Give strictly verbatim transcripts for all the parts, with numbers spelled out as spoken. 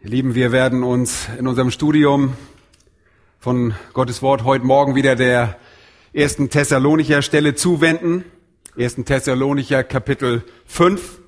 Ihr Lieben, wir werden uns in unserem Studium von Gottes Wort heute Morgen wieder der ersten Thessalonicher Stelle zuwenden. ersten Thessalonicher Kapitel fünf.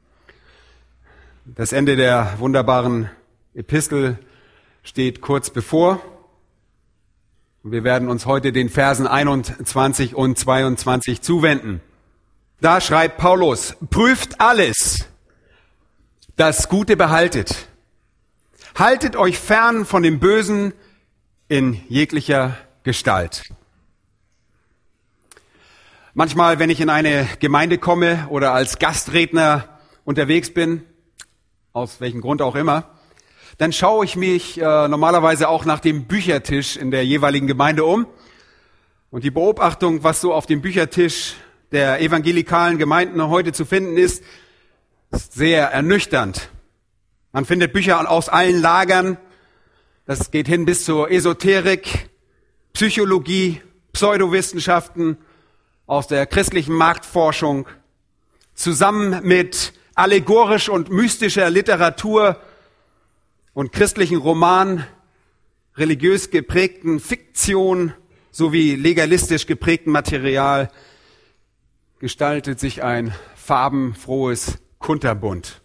Das Ende der wunderbaren Epistel steht kurz bevor. Und wir werden uns heute den Versen einundzwanzig und zweiundzwanzig zuwenden. Da schreibt Paulus: Prüft alles, das Gute behaltet. Haltet euch fern von dem Bösen in jeglicher Gestalt. Manchmal, wenn ich in eine Gemeinde komme oder als Gastredner unterwegs bin, aus welchem Grund auch immer, dann schaue ich mich äh, normalerweise auch nach dem Büchertisch in der jeweiligen Gemeinde um. Und die Beobachtung, was so auf dem Büchertisch der evangelikalen Gemeinden heute zu finden ist, ist sehr ernüchternd. Man findet Bücher aus allen Lagern. Das geht hin bis zur Esoterik, Psychologie, Pseudowissenschaften, aus der christlichen Marktforschung, zusammen mit allegorisch und mystischer Literatur und christlichen Roman, religiös geprägten Fiktion sowie legalistisch geprägtem Material gestaltet sich ein farbenfrohes Kunterbunt.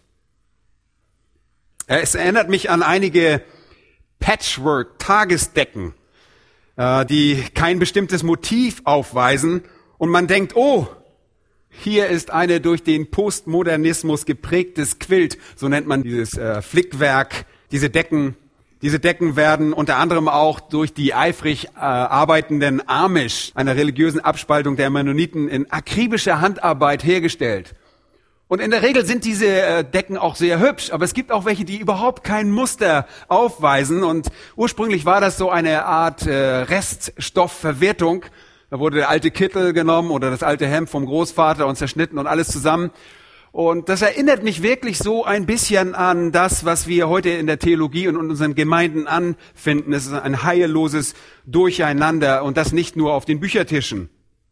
Es erinnert mich an einige Patchwork-Tagesdecken, die kein bestimmtes Motiv aufweisen und man denkt, oh, hier ist eine durch den Postmodernismus geprägtes Quilt, so nennt man dieses äh, Flickwerk, diese Decken. Diese Decken werden unter anderem auch durch die eifrig äh, arbeitenden Amish, einer religiösen Abspaltung der Mennoniten, in akribischer Handarbeit hergestellt. Und in der Regel sind diese äh, Decken auch sehr hübsch, aber es gibt auch welche, die überhaupt kein Muster aufweisen. Und ursprünglich war das so eine Art äh, Reststoffverwertung. Da wurde der alte Kittel genommen oder das alte Hemd vom Großvater und zerschnitten und alles zusammen. Und das erinnert mich wirklich so ein bisschen an das, was wir heute in der Theologie und in unseren Gemeinden anfinden. Es ist ein heilloses Durcheinander und das nicht nur auf den Büchertischen.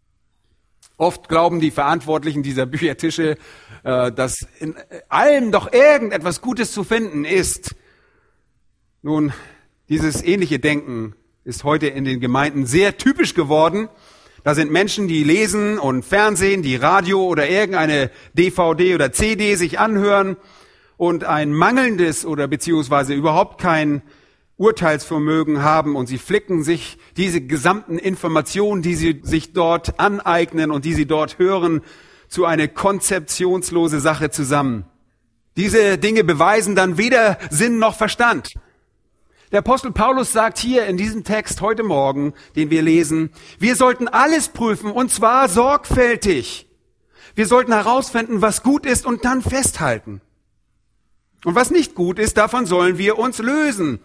Oft glauben die Verantwortlichen dieser Büchertische, dass in allem doch irgendetwas Gutes zu finden ist. Nun, dieses ähnliche Denken ist heute in den Gemeinden sehr typisch geworden. Da sind Menschen, die lesen und Fernsehen, die Radio oder irgendeine D V D oder C D sich anhören und ein mangelndes oder beziehungsweise überhaupt kein Urteilsvermögen haben und sie flicken sich diese gesamten Informationen, die sie sich dort aneignen und die sie dort hören, zu eine konzeptionslose Sache zusammen. Diese Dinge beweisen dann weder Sinn noch Verstand. Der Apostel Paulus sagt hier in diesem Text heute Morgen, den wir lesen, wir sollten alles prüfen und zwar sorgfältig. Wir sollten herausfinden, was gut ist und dann festhalten. Und was nicht gut ist, davon sollen wir uns lösen.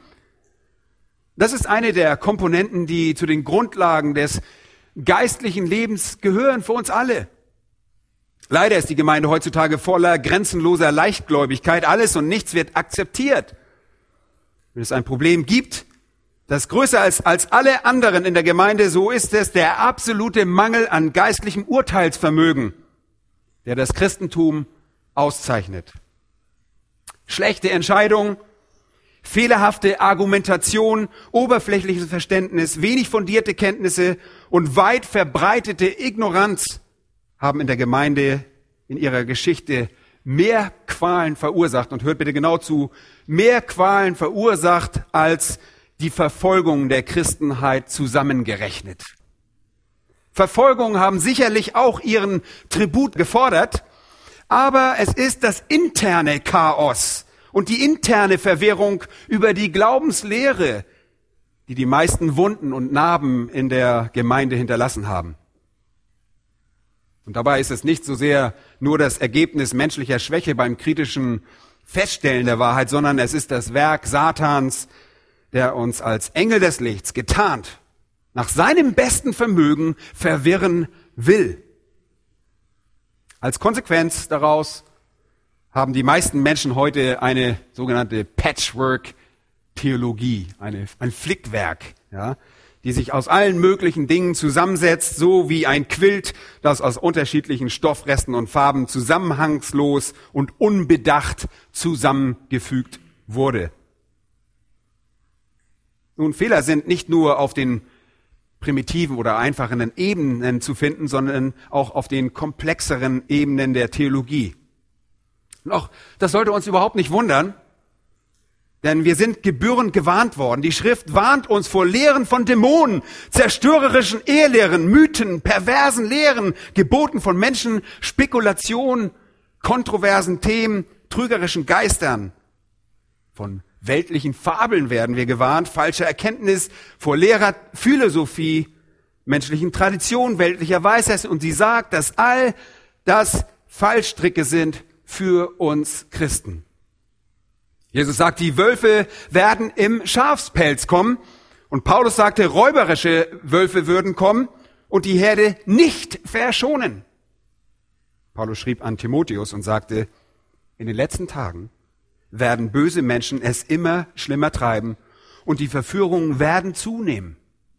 Das ist eine der Komponenten, die zu den Grundlagen des geistlichen Lebens gehören für uns alle. Leider ist die Gemeinde heutzutage voller grenzenloser Leichtgläubigkeit. Alles und nichts wird akzeptiert. Wenn es ein Problem gibt, das größer ist als alle anderen in der Gemeinde, so ist es der absolute Mangel an geistlichem Urteilsvermögen, der das Christentum auszeichnet. Schlechte Entscheidungen, fehlerhafte Argumentation, oberflächliches Verständnis, wenig fundierte Kenntnisse und weit verbreitete Ignoranz haben in der Gemeinde in ihrer Geschichte mehr Qualen verursacht, und hört bitte genau zu, mehr Qualen verursacht als die Verfolgung der Christenheit zusammengerechnet. Verfolgungen haben sicherlich auch ihren Tribut gefordert, aber es ist das interne Chaos und die interne Verwirrung über die Glaubenslehre, die die meisten Wunden und Narben in der Gemeinde hinterlassen haben. Und dabei ist es nicht so sehr nur das Ergebnis menschlicher Schwäche beim kritischen Feststellen der Wahrheit, sondern es ist das Werk Satans, der uns als Engel des Lichts getarnt nach seinem besten Vermögen verwirren will. Als Konsequenz daraus haben die meisten Menschen heute eine sogenannte Patchwork-Theologie, eine, ein Flickwerk, ja, die sich aus allen möglichen Dingen zusammensetzt, so wie ein Quilt, das aus unterschiedlichen Stoffresten und Farben zusammenhangslos und unbedacht zusammengefügt wurde. Nun, Fehler sind nicht nur auf den primitiven oder einfachen Ebenen zu finden, sondern auch auf den komplexeren Ebenen der Theologie. Und auch das sollte uns überhaupt nicht wundern, denn wir sind gebührend gewarnt worden. Die Schrift warnt uns vor Lehren von Dämonen, zerstörerischen Ehelehren, Mythen, perversen Lehren, Geboten von Menschen, Spekulationen, kontroversen Themen, trügerischen Geistern. Von weltlichen Fabeln werden wir gewarnt, falscher Erkenntnis, vor leerer Philosophie, menschlichen Traditionen, weltlicher Weisheit. Und sie sagt, dass all das Fallstricke sind für uns Christen. Jesus sagt, die Wölfe werden im Schafspelz kommen. Und Paulus sagte, räuberische Wölfe würden kommen und die Herde nicht verschonen. Paulus schrieb an Timotheus und sagte, in den letzten Tagen werden böse Menschen es immer schlimmer treiben und die Verführungen werden zunehmen.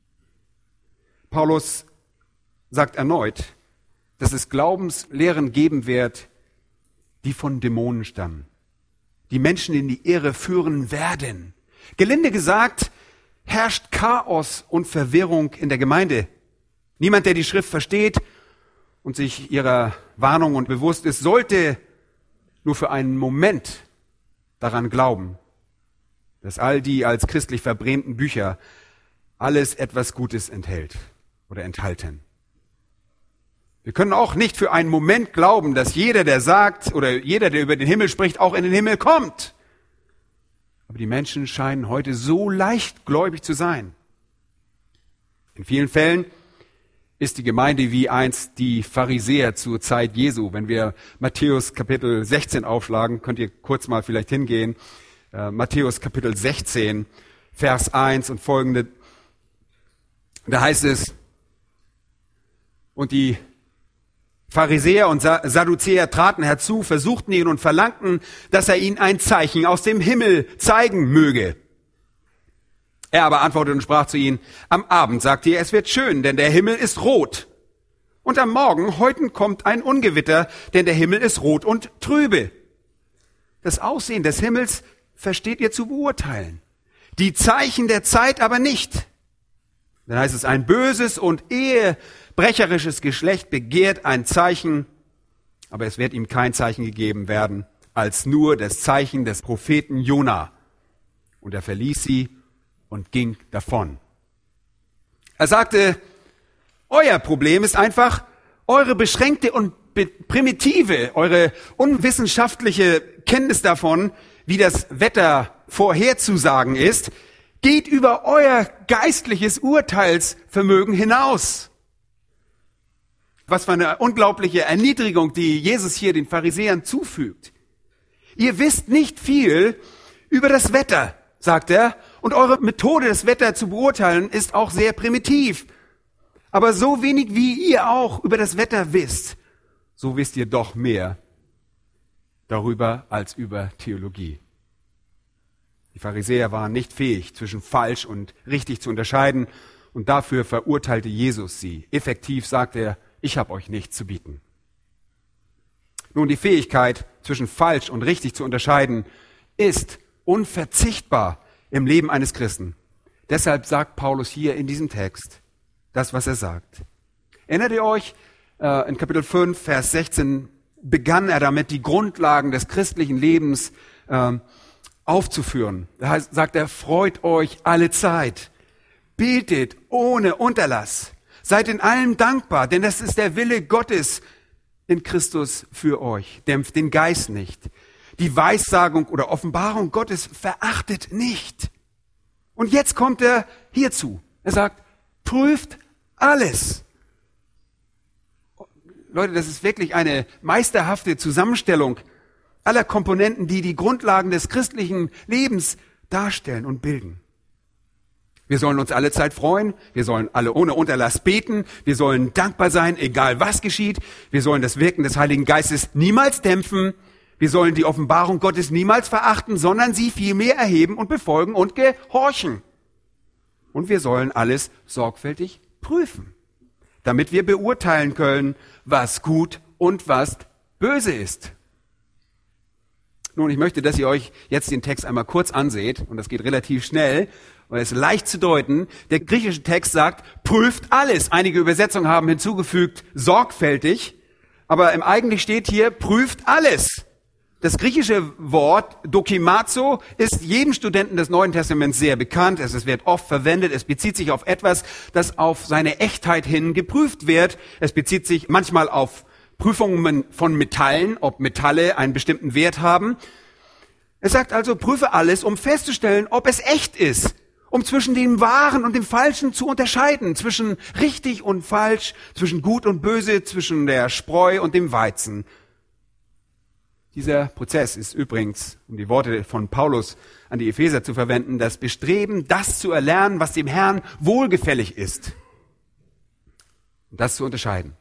Paulus sagt erneut, dass es Glaubenslehren geben wird, die von Dämonen stammen, die Menschen in die Irre führen werden. Gelinde gesagt, herrscht Chaos und Verwirrung in der Gemeinde. Niemand, der die Schrift versteht und sich ihrer Warnung und bewusst ist, sollte nur für einen Moment daran glauben, dass all die als christlich verbrämten Bücher alles etwas Gutes enthält oder enthalten. Wir können auch nicht für einen Moment glauben, dass jeder, der sagt oder jeder, der über den Himmel spricht, auch in den Himmel kommt. Aber die Menschen scheinen heute so leichtgläubig zu sein. In vielen Fällen ist die Gemeinde wie einst die Pharisäer zur Zeit Jesu. Wenn wir Matthäus Kapitel sechzehn aufschlagen, könnt ihr kurz mal vielleicht hingehen. Äh, Matthäus Kapitel sechzehn, Vers eins und folgende. Da heißt es, und die Pharisäer und Sadduzäer traten herzu, versuchten ihn und verlangten, dass er ihnen ein Zeichen aus dem Himmel zeigen möge. Er aber antwortete und sprach zu ihnen, am Abend sagte er, es wird schön, denn der Himmel ist rot. Und am Morgen, heute kommt ein Ungewitter, denn der Himmel ist rot und trübe. Das Aussehen des Himmels versteht ihr zu beurteilen, die Zeichen der Zeit aber nicht. Dann heißt es, ein böses und ehebrecherisches Geschlecht begehrt ein Zeichen, aber es wird ihm kein Zeichen gegeben werden, als nur das Zeichen des Propheten Jona. Und er verließ sie und ging davon. Er sagte, euer Problem ist einfach eure beschränkte und primitive, eure unwissenschaftliche Kenntnis davon, wie das Wetter vorherzusagen ist, geht über euer geistliches Urteilsvermögen hinaus. Was für eine unglaubliche Erniedrigung, die Jesus hier den Pharisäern zufügt. Ihr wisst nicht viel über das Wetter, sagt er, und eure Methode, das Wetter zu beurteilen, ist auch sehr primitiv. Aber so wenig wie ihr auch über das Wetter wisst, so wisst ihr doch mehr darüber als über Theologie. Die Pharisäer waren nicht fähig, zwischen falsch und richtig zu unterscheiden, und dafür verurteilte Jesus sie. Effektiv sagt er, ich habe euch nichts zu bieten. Nun, die Fähigkeit, zwischen falsch und richtig zu unterscheiden, ist unverzichtbar im Leben eines Christen. Deshalb sagt Paulus hier in diesem Text das, was er sagt. Erinnert ihr euch, äh, in Kapitel fünf, Vers sechzehn begann er damit, die Grundlagen des christlichen Lebens äh, aufzuführen. Da heißt, sagt er, freut euch alle Zeit, betet ohne Unterlass, seid in allem dankbar, denn das ist der Wille Gottes in Christus für euch. Dämpft den Geist nicht. Die Weissagung oder Offenbarung Gottes verachtet nicht. Und jetzt kommt er hierzu. Er sagt, prüft alles. Leute, das ist wirklich eine meisterhafte Zusammenstellung aller Komponenten, die die Grundlagen des christlichen Lebens darstellen und bilden. Wir sollen uns alle Zeit freuen, wir sollen alle ohne Unterlass beten, wir sollen dankbar sein, egal was geschieht, wir sollen das Wirken des Heiligen Geistes niemals dämpfen, wir sollen die Offenbarung Gottes niemals verachten, sondern sie vielmehr erheben und befolgen und gehorchen. Und wir sollen alles sorgfältig prüfen, damit wir beurteilen können, was gut und was böse ist. Nun, ich möchte, dass ihr euch jetzt den Text einmal kurz anseht, und das geht relativ schnell, und es ist leicht zu deuten. Der griechische Text sagt, prüft alles. Einige Übersetzungen haben hinzugefügt, sorgfältig, aber im eigentlich steht hier, prüft alles. Das griechische Wort dokimazo ist jedem Studenten des Neuen Testaments sehr bekannt. Es wird oft verwendet. Es bezieht sich auf etwas, das auf seine Echtheit hin geprüft wird. Es bezieht sich manchmal auf Prüfungen von Metallen, ob Metalle einen bestimmten Wert haben. Es sagt also, prüfe alles, um festzustellen, ob es echt ist, um zwischen dem Wahren und dem Falschen zu unterscheiden, zwischen richtig und falsch, zwischen gut und böse, zwischen der Spreu und dem Weizen. Dieser Prozess ist übrigens, um die Worte von Paulus an die Epheser zu verwenden, das Bestreben, das zu erlernen, was dem Herrn wohlgefällig ist. Und das zu unterscheiden.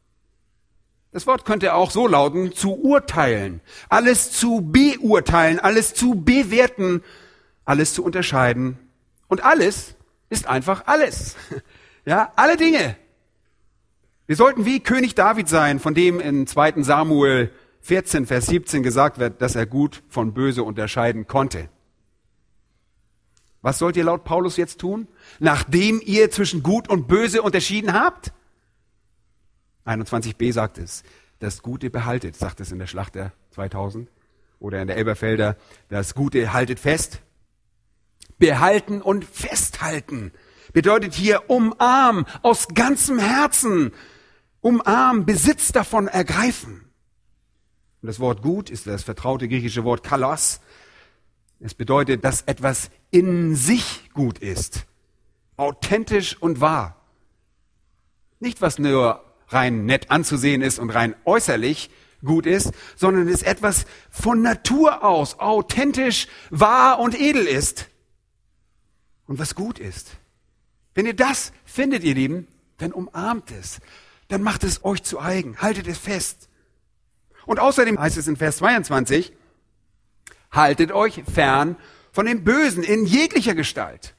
Das Wort könnte auch so lauten, zu urteilen, alles zu beurteilen, alles zu bewerten, alles zu unterscheiden. Und alles ist einfach alles. Ja, alle Dinge. Wir sollten wie König David sein, von dem in zweiten Samuel vierzehn, Vers siebzehn gesagt wird, dass er gut von böse unterscheiden konnte. Was sollt ihr laut Paulus jetzt tun, nachdem ihr zwischen gut und böse unterschieden habt? einundzwanzig b sagt es, das Gute behaltet, sagt es in der Schlachter zweitausend oder in der Elberfelder, das Gute haltet fest. Behalten und festhalten bedeutet hier umarm, aus ganzem Herzen, umarm, Besitz davon ergreifen. Und das Wort gut ist das vertraute griechische Wort kalos. Es bedeutet, dass etwas in sich gut ist, authentisch und wahr. Nicht, was nur rein nett anzusehen ist und rein äußerlich gut ist, sondern es etwas von Natur aus authentisch, wahr und edel ist. Und was gut ist. Wenn ihr das findet, ihr Lieben, dann umarmt es. Dann macht es euch zu eigen. Haltet es fest. Und außerdem heißt es in Vers zweiundzwanzig, haltet euch fern von dem Bösen in jeglicher Gestalt.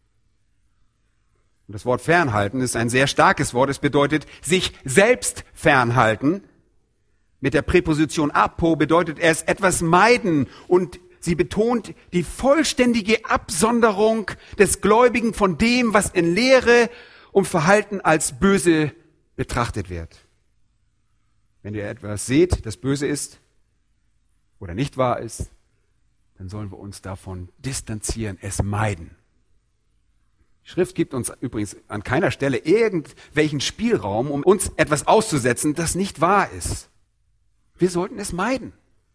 Und das Wort fernhalten ist ein sehr starkes Wort. Es bedeutet sich selbst fernhalten. Mit der Präposition apo bedeutet es etwas meiden, und sie betont die vollständige Absonderung des Gläubigen von dem, was in Lehre und Verhalten als böse betrachtet wird. Wenn ihr etwas seht, das böse ist oder nicht wahr ist, dann sollen wir uns davon distanzieren, es meiden. Die Schrift gibt uns übrigens an keiner Stelle irgendwelchen Spielraum, um uns etwas auszusetzen, das nicht wahr ist. Wir sollten es meiden.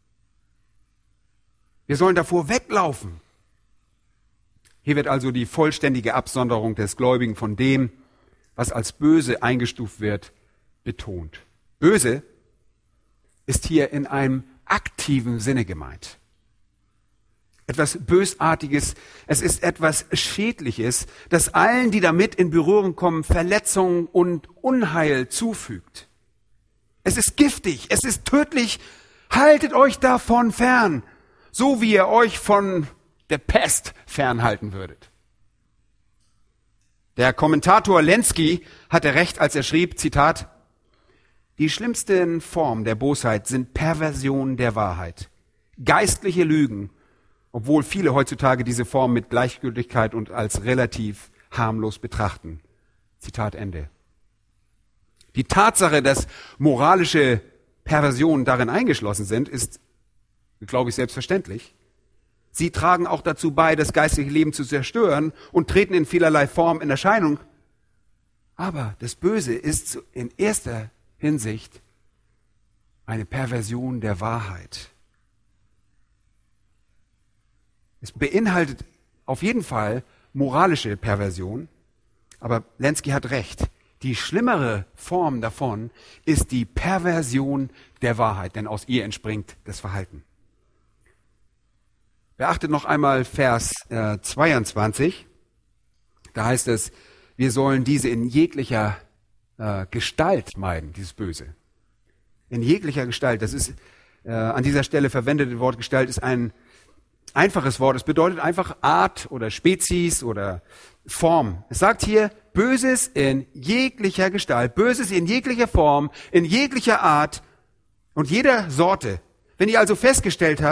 Wir sollen davor weglaufen. Hier wird also die vollständige Absonderung des Gläubigen von dem, was als böse eingestuft wird, betont. Böse ist hier in einem aktiven Sinne gemeint. Etwas Bösartiges, es ist etwas Schädliches, das allen, die damit in Berührung kommen, Verletzungen und Unheil zufügt. Es ist giftig, es ist tödlich, haltet euch davon fern, so wie ihr euch von der Pest fernhalten würdet. Der Kommentator Lenski hatte recht, als er schrieb, Zitat, die schlimmsten Formen der Bosheit sind Perversionen der Wahrheit, geistliche Lügen, obwohl viele heutzutage diese Form mit Gleichgültigkeit und als relativ harmlos betrachten. Zitat Ende. Die Tatsache, dass moralische Perversionen darin eingeschlossen sind, ist, glaube ich, selbstverständlich. Sie tragen auch dazu bei, das geistliche Leben zu zerstören und treten in vielerlei Form in Erscheinung. Aber das Böse ist in erster Hinsicht eine Perversion der Wahrheit. Es beinhaltet auf jeden Fall moralische Perversion, aber Lenski hat recht. Die schlimmere Form davon ist die Perversion der Wahrheit, denn aus ihr entspringt das Verhalten. Beachtet noch einmal Vers äh, zweiundzwanzig. Da heißt es, wir sollen diese in jeglicher äh, Gestalt meiden, dieses Böse. In jeglicher Gestalt, das ist äh, an dieser Stelle verwendete Wort Gestalt ist ein einfaches Wort. Es bedeutet einfach Art oder Spezies oder Form. Es sagt hier Böses in jeglicher Gestalt, Böses in jeglicher Form, in jeglicher Art und jeder Sorte. Wenn ihr also festgestellt habt,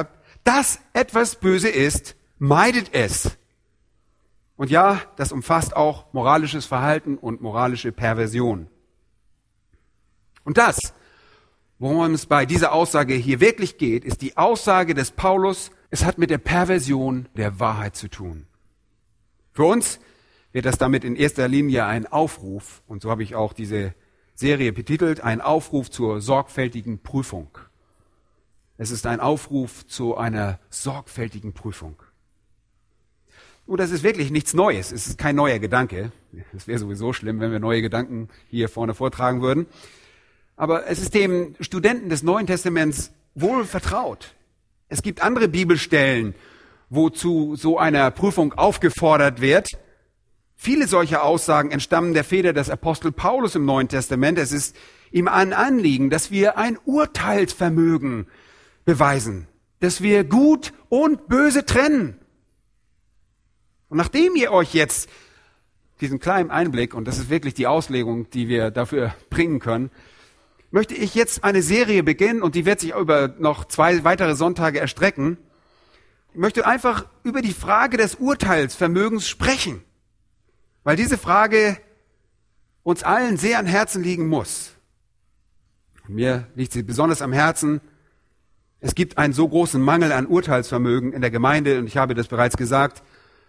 dass etwas böse ist, meidet es. Und ja, das umfasst auch moralisches Verhalten und moralische Perversion. Und das, worum es bei dieser Aussage hier wirklich geht, ist die Aussage des Paulus, es hat mit der Perversion der Wahrheit zu tun. Für uns wird das damit in erster Linie ein Aufruf, und so habe ich auch diese Serie betitelt, ein Aufruf zur sorgfältigen Prüfung. Es ist ein Aufruf zu einer sorgfältigen Prüfung. Und das ist wirklich nichts Neues, es ist kein neuer Gedanke. Es wäre sowieso schlimm, wenn wir neue Gedanken hier vorne vortragen würden. Aber es ist dem Studenten des Neuen Testaments wohl vertraut. Es gibt andere Bibelstellen, wo zu so einer Prüfung aufgefordert wird. Viele solcher Aussagen entstammen der Feder des Apostel Paulus im Neuen Testament. Es ist ihm ein Anliegen, dass wir ein Urteilsvermögen beweisen, dass wir Gut und Böse trennen. Und nachdem ihr euch jetzt diesen kleinen Einblick, und das ist wirklich die Auslegung, die wir dafür bringen können, möchte ich jetzt eine Serie beginnen, und die wird sich über noch zwei weitere Sonntage erstrecken. Ich möchte einfach über die Frage des Urteilsvermögens sprechen, weil diese Frage uns allen sehr am Herzen liegen muss. Und mir liegt sie besonders am Herzen. Es gibt einen so großen Mangel an Urteilsvermögen in der Gemeinde, und ich habe das bereits gesagt.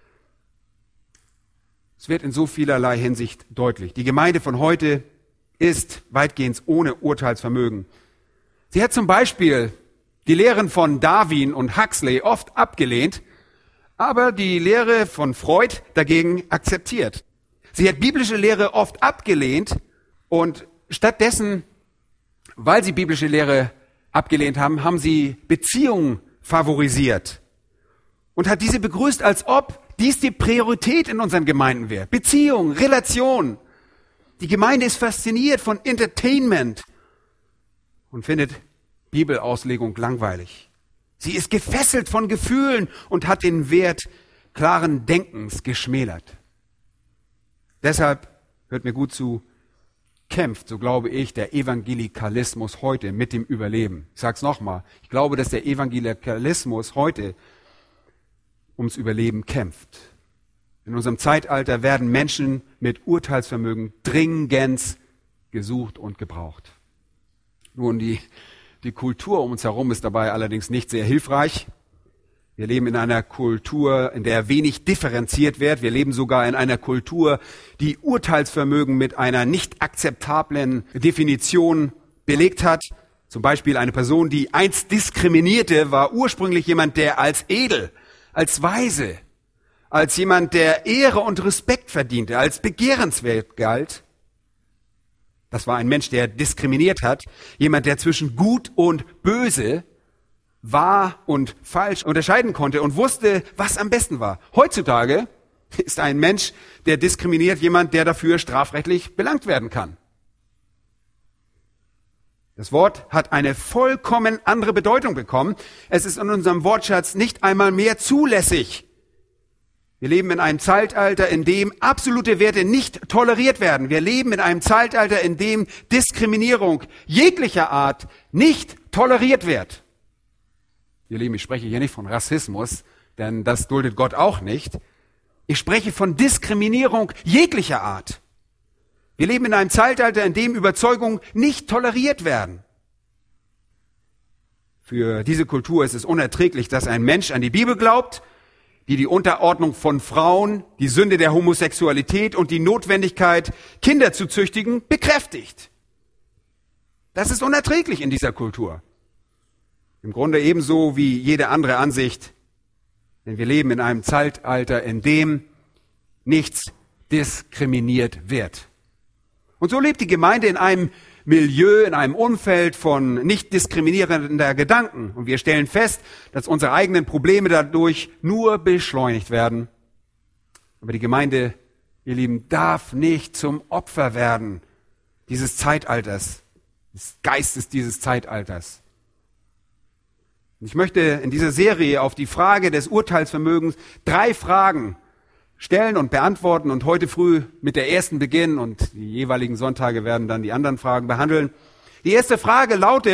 Es wird in so vielerlei Hinsicht deutlich. Die Gemeinde von heute ist weitgehend ohne Urteilsvermögen. Sie hat zum Beispiel die Lehren von Darwin und Huxley oft abgelehnt, aber die Lehre von Freud dagegen akzeptiert. Sie hat biblische Lehre oft abgelehnt und stattdessen, weil sie biblische Lehre abgelehnt haben, haben sie Beziehungen favorisiert und hat diese begrüßt, als ob dies die Priorität in unseren Gemeinden wäre. Beziehung, Relation. Die Gemeinde ist fasziniert von Entertainment und findet Bibelauslegung langweilig. Sie ist gefesselt von Gefühlen und hat den Wert klaren Denkens geschmälert. Deshalb, hört mir gut zu, kämpft, so glaube ich, der Evangelikalismus heute mit dem Überleben. Ich sage es nochmal, ich glaube, dass der Evangelikalismus heute ums Überleben kämpft. In unserem Zeitalter werden Menschen mit Urteilsvermögen dringend gesucht und gebraucht. Nun, die, die Kultur um uns herum ist dabei allerdings nicht sehr hilfreich. Wir leben in einer Kultur, in der wenig differenziert wird. Wir leben sogar in einer Kultur, die Urteilsvermögen mit einer nicht akzeptablen Definition belegt hat. Zum Beispiel eine Person, die einst diskriminierte, war ursprünglich jemand, der als edel, als weise, als jemand, der Ehre und Respekt verdiente, als begehrenswert galt. Das war ein Mensch, der diskriminiert hat, jemand, der zwischen gut und böse, wahr und falsch unterscheiden konnte und wusste, was am besten war. Heutzutage ist ein Mensch, der diskriminiert, jemand, der dafür strafrechtlich belangt werden kann. Das Wort hat eine vollkommen andere Bedeutung bekommen. Es ist in unserem Wortschatz nicht einmal mehr zulässig. Wir leben in einem Zeitalter, in dem absolute Werte nicht toleriert werden. Wir leben in einem Zeitalter, in dem Diskriminierung jeglicher Art nicht toleriert wird. Ihr Lieben, ich spreche hier nicht von Rassismus, denn das duldet Gott auch nicht. Ich spreche von Diskriminierung jeglicher Art. Wir leben in einem Zeitalter, in dem Überzeugungen nicht toleriert werden. Für diese Kultur ist es unerträglich, dass ein Mensch an die Bibel glaubt, die die Unterordnung von Frauen, die Sünde der Homosexualität und die Notwendigkeit, Kinder zu züchtigen, bekräftigt. Das ist unerträglich in dieser Kultur. Im Grunde ebenso wie jede andere Ansicht, denn wir leben in einem Zeitalter, in dem nichts diskriminiert wird. Und so lebt die Gemeinde in einem Milieu, in einem Umfeld von nicht diskriminierender Gedanken. Und wir stellen fest, dass unsere eigenen Probleme dadurch nur beschleunigt werden. Aber die Gemeinde, ihr Lieben, darf nicht zum Opfer werden dieses Zeitalters, des Geistes dieses Zeitalters. Und ich möchte in dieser Serie auf die Frage des Urteilsvermögens drei Fragen stellen und beantworten und heute früh mit der ersten beginnen und die jeweiligen Sonntage werden dann die anderen Fragen behandeln. Die erste Frage lautet,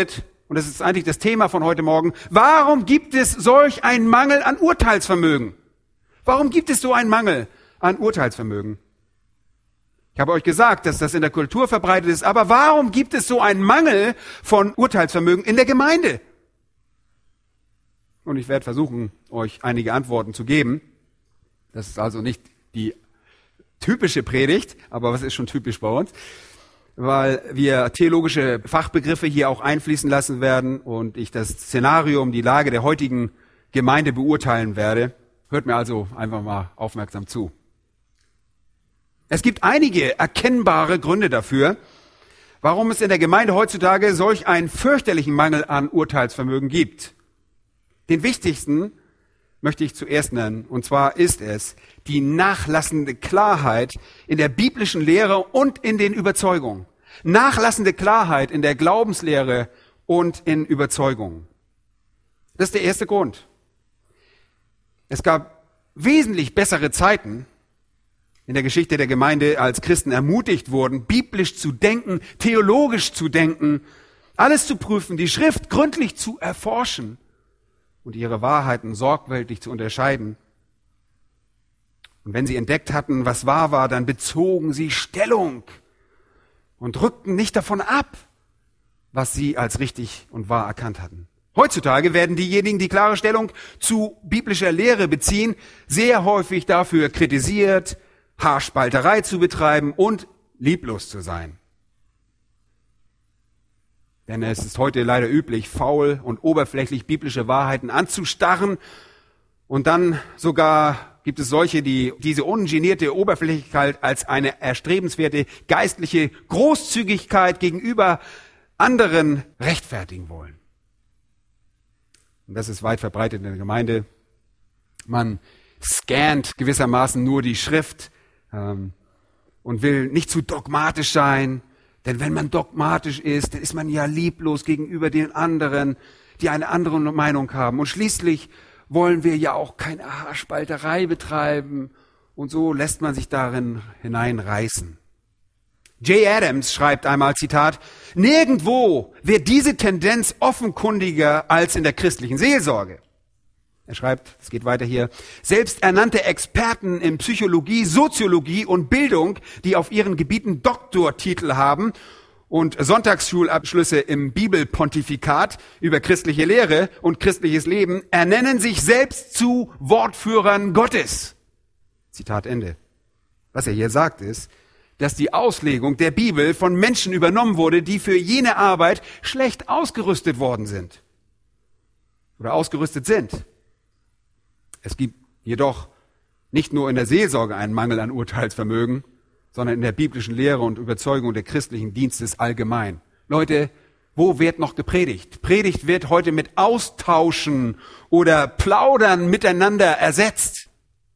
Und das ist eigentlich das Thema von heute Morgen. Warum gibt es solch einen Mangel an Urteilsvermögen? Warum gibt es so einen Mangel an Urteilsvermögen? Ich habe euch gesagt, dass das in der Kultur verbreitet ist, aber warum gibt es so einen Mangel von Urteilsvermögen in der Gemeinde? Und ich werde versuchen, euch einige Antworten zu geben. Das ist also nicht die typische Predigt, aber was ist schon typisch bei uns? Weil wir theologische Fachbegriffe hier auch einfließen lassen werden und ich das Szenarium, die Lage der heutigen Gemeinde beurteilen werde. Hört mir also einfach mal aufmerksam zu. Es gibt einige erkennbare Gründe dafür, warum es in der Gemeinde heutzutage solch einen fürchterlichen Mangel an Urteilsvermögen gibt. Den wichtigsten möchte ich zuerst nennen, und zwar ist es die nachlassende Klarheit in der biblischen Lehre und in den Überzeugungen. Nachlassende Klarheit in der Glaubenslehre und in Überzeugungen. Das ist der erste Grund. Es gab wesentlich bessere Zeiten in der Geschichte der Gemeinde, als Christen ermutigt wurden, biblisch zu denken, theologisch zu denken, alles zu prüfen, die Schrift gründlich zu erforschen und ihre Wahrheiten sorgfältig zu unterscheiden. Und wenn sie entdeckt hatten, was wahr war, dann bezogen sie Stellung und rückten nicht davon ab, was sie als richtig und wahr erkannt hatten. Heutzutage werden diejenigen, die klare Stellung zu biblischer Lehre beziehen, sehr häufig dafür kritisiert, Haarspalterei zu betreiben und lieblos zu sein. Denn es ist heute leider üblich, faul und oberflächlich biblische Wahrheiten anzustarren. Und dann sogar gibt es solche, die diese ungenierte Oberflächlichkeit als eine erstrebenswerte geistliche Großzügigkeit gegenüber anderen rechtfertigen wollen. Und das ist weit verbreitet in der Gemeinde. Man scannt gewissermaßen nur die Schrift ähm, und will nicht zu dogmatisch sein. Denn wenn man dogmatisch ist, dann ist man ja lieblos gegenüber den anderen, die eine andere Meinung haben. Und schließlich wollen wir ja auch keine Haarspalterei betreiben. Und so lässt man sich darin hineinreißen. Jay Adams schreibt einmal, Zitat, nirgendwo wird diese Tendenz offenkundiger als in der christlichen Seelsorge. Er schreibt, es geht weiter hier, selbst ernannte Experten in Psychologie, Soziologie und Bildung, die auf ihren Gebieten Doktortitel haben und Sonntagsschulabschlüsse im Bibelpontifikat über christliche Lehre und christliches Leben, ernennen sich selbst zu Wortführern Gottes. Zitat Ende. Was er hier sagt ist, dass die Auslegung der Bibel von Menschen übernommen wurde, die für jene Arbeit schlecht ausgerüstet worden sind oder ausgerüstet sind. Es gibt jedoch nicht nur in der Seelsorge einen Mangel an Urteilsvermögen, sondern in der biblischen Lehre und Überzeugung der christlichen Dienstes allgemein. Leute, wo wird noch gepredigt? Predigt wird heute mit Austauschen oder Plaudern miteinander ersetzt.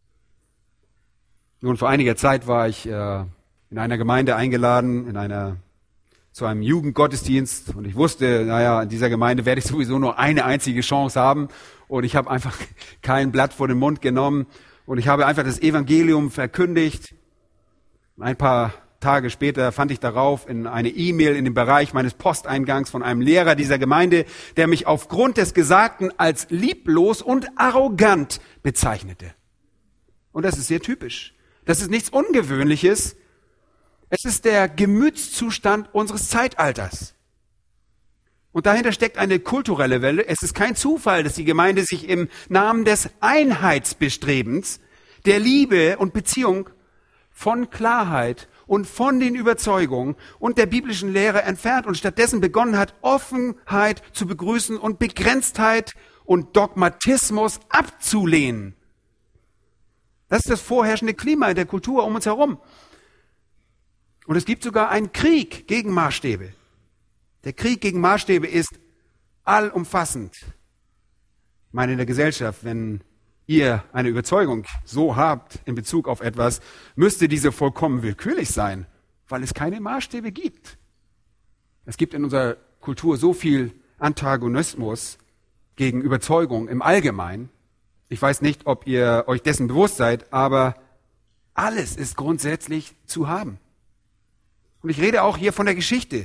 Nun, vor einiger Zeit war ich äh, in einer Gemeinde eingeladen, in einer zu einem Jugendgottesdienst und ich wusste, naja, in dieser Gemeinde werde ich sowieso nur eine einzige Chance haben und ich habe einfach kein Blatt vor den Mund genommen und ich habe einfach das Evangelium verkündigt. Ein paar Tage später fand ich darauf in eine E-Mail in dem Bereich meines Posteingangs von einem Lehrer dieser Gemeinde, der mich aufgrund des Gesagten als lieblos und arrogant bezeichnete. Und das ist sehr typisch. Das ist nichts Ungewöhnliches. Es ist der Gemütszustand unseres Zeitalters. Und dahinter steckt eine kulturelle Welle. Es ist kein Zufall, dass die Gemeinde sich im Namen des Einheitsbestrebens, der Liebe und Beziehung von Klarheit und von den Überzeugungen und der biblischen Lehre entfernt und stattdessen begonnen hat, Offenheit zu begrüßen und Begrenztheit und Dogmatismus abzulehnen. Das ist das vorherrschende Klima in der Kultur um uns herum. Und es gibt sogar einen Krieg gegen Maßstäbe. Der Krieg gegen Maßstäbe ist allumfassend. Ich meine, in der Gesellschaft, wenn ihr eine Überzeugung so habt in Bezug auf etwas, müsste diese vollkommen willkürlich sein, weil es keine Maßstäbe gibt. Es gibt in unserer Kultur so viel Antagonismus gegen Überzeugung im Allgemeinen. Ich weiß nicht, ob ihr euch dessen bewusst seid, aber alles ist grundsätzlich zu haben. Und ich rede auch hier von der Geschichte.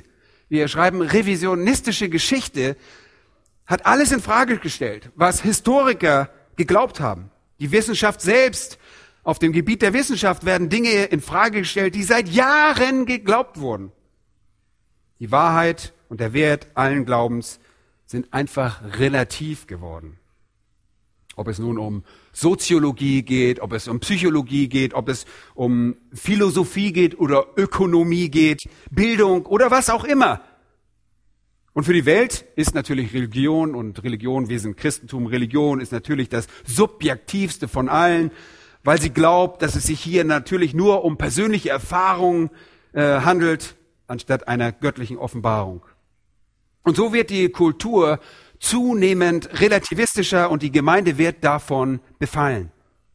wir schreiben revisionistische Geschichte, hat alles in Frage gestellt, was Historiker geglaubt haben. Die Wissenschaft selbst, auf dem Gebiet der Wissenschaft werden Dinge in Frage gestellt, die seit Jahren geglaubt wurden. Die Wahrheit und der Wert allen Glaubens sind einfach relativ geworden. Ob es nun um Soziologie geht, ob es um Psychologie geht, ob es um Philosophie geht oder Ökonomie geht, Bildung oder was auch immer. Und für die Welt ist natürlich Religion und Religion, wir sind Christentum, Religion ist natürlich das subjektivste von allen, weil sie glaubt, dass es sich hier natürlich nur um persönliche Erfahrungen äh, handelt, anstatt einer göttlichen Offenbarung. Und so wird die Kultur zunehmend relativistischer und die Gemeinde wird davon befallen.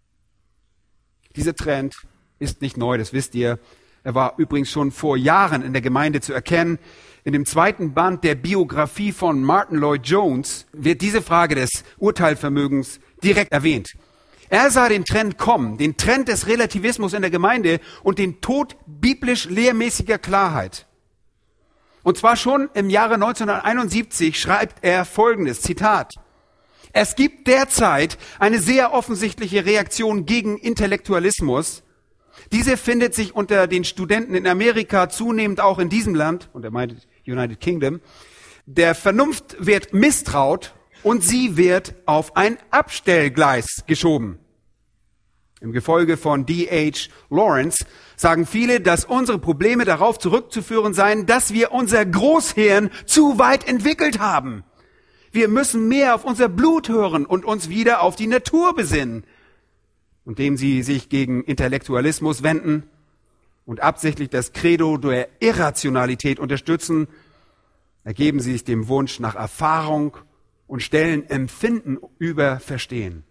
Dieser Trend ist nicht neu, das wisst ihr. Er war übrigens schon vor Jahren in der Gemeinde zu erkennen. In dem zweiten Band der Biografie von Martin Lloyd Jones wird diese Frage des Urteilvermögens direkt erwähnt. Er sah den Trend kommen, den Trend des Relativismus in der Gemeinde und den Tod biblisch-lehrmäßiger Klarheit. Und zwar schon im Jahre neunzehnhunderteinundsiebzig schreibt er Folgendes, Zitat: Es gibt derzeit eine sehr offensichtliche Reaktion gegen Intellektualismus. Diese findet sich unter den Studenten in Amerika, zunehmend auch in diesem Land, und er meint United Kingdom. Der Vernunft wird misstraut und sie wird auf ein Abstellgleis geschoben. Im Gefolge von D H Lawrence sagen viele, dass unsere Probleme darauf zurückzuführen seien, dass wir unser Großhirn zu weit entwickelt haben. Wir müssen mehr auf unser Blut hören und uns wieder auf die Natur besinnen. Und indem sie sich gegen Intellektualismus wenden und absichtlich das Credo der Irrationalität unterstützen, ergeben sie sich dem Wunsch nach Erfahrung und stellen Empfinden über Verstehen.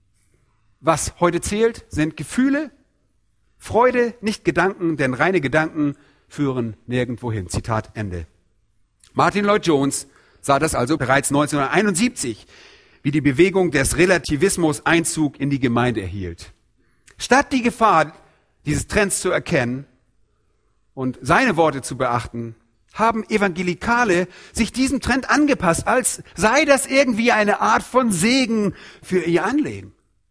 Was heute zählt, sind Gefühle, Freude, nicht Gedanken, denn reine Gedanken führen nirgendwo hin. Zitat Ende. Martin Lloyd Jones sah das also bereits neunzehnhunderteinundsiebzig, wie die Bewegung des Relativismus Einzug in die Gemeinde erhielt. Statt die Gefahr dieses Trends zu erkennen und seine Worte zu beachten, haben Evangelikale sich diesem Trend angepasst, als sei das irgendwie eine Art von Segen für ihr Anliegen.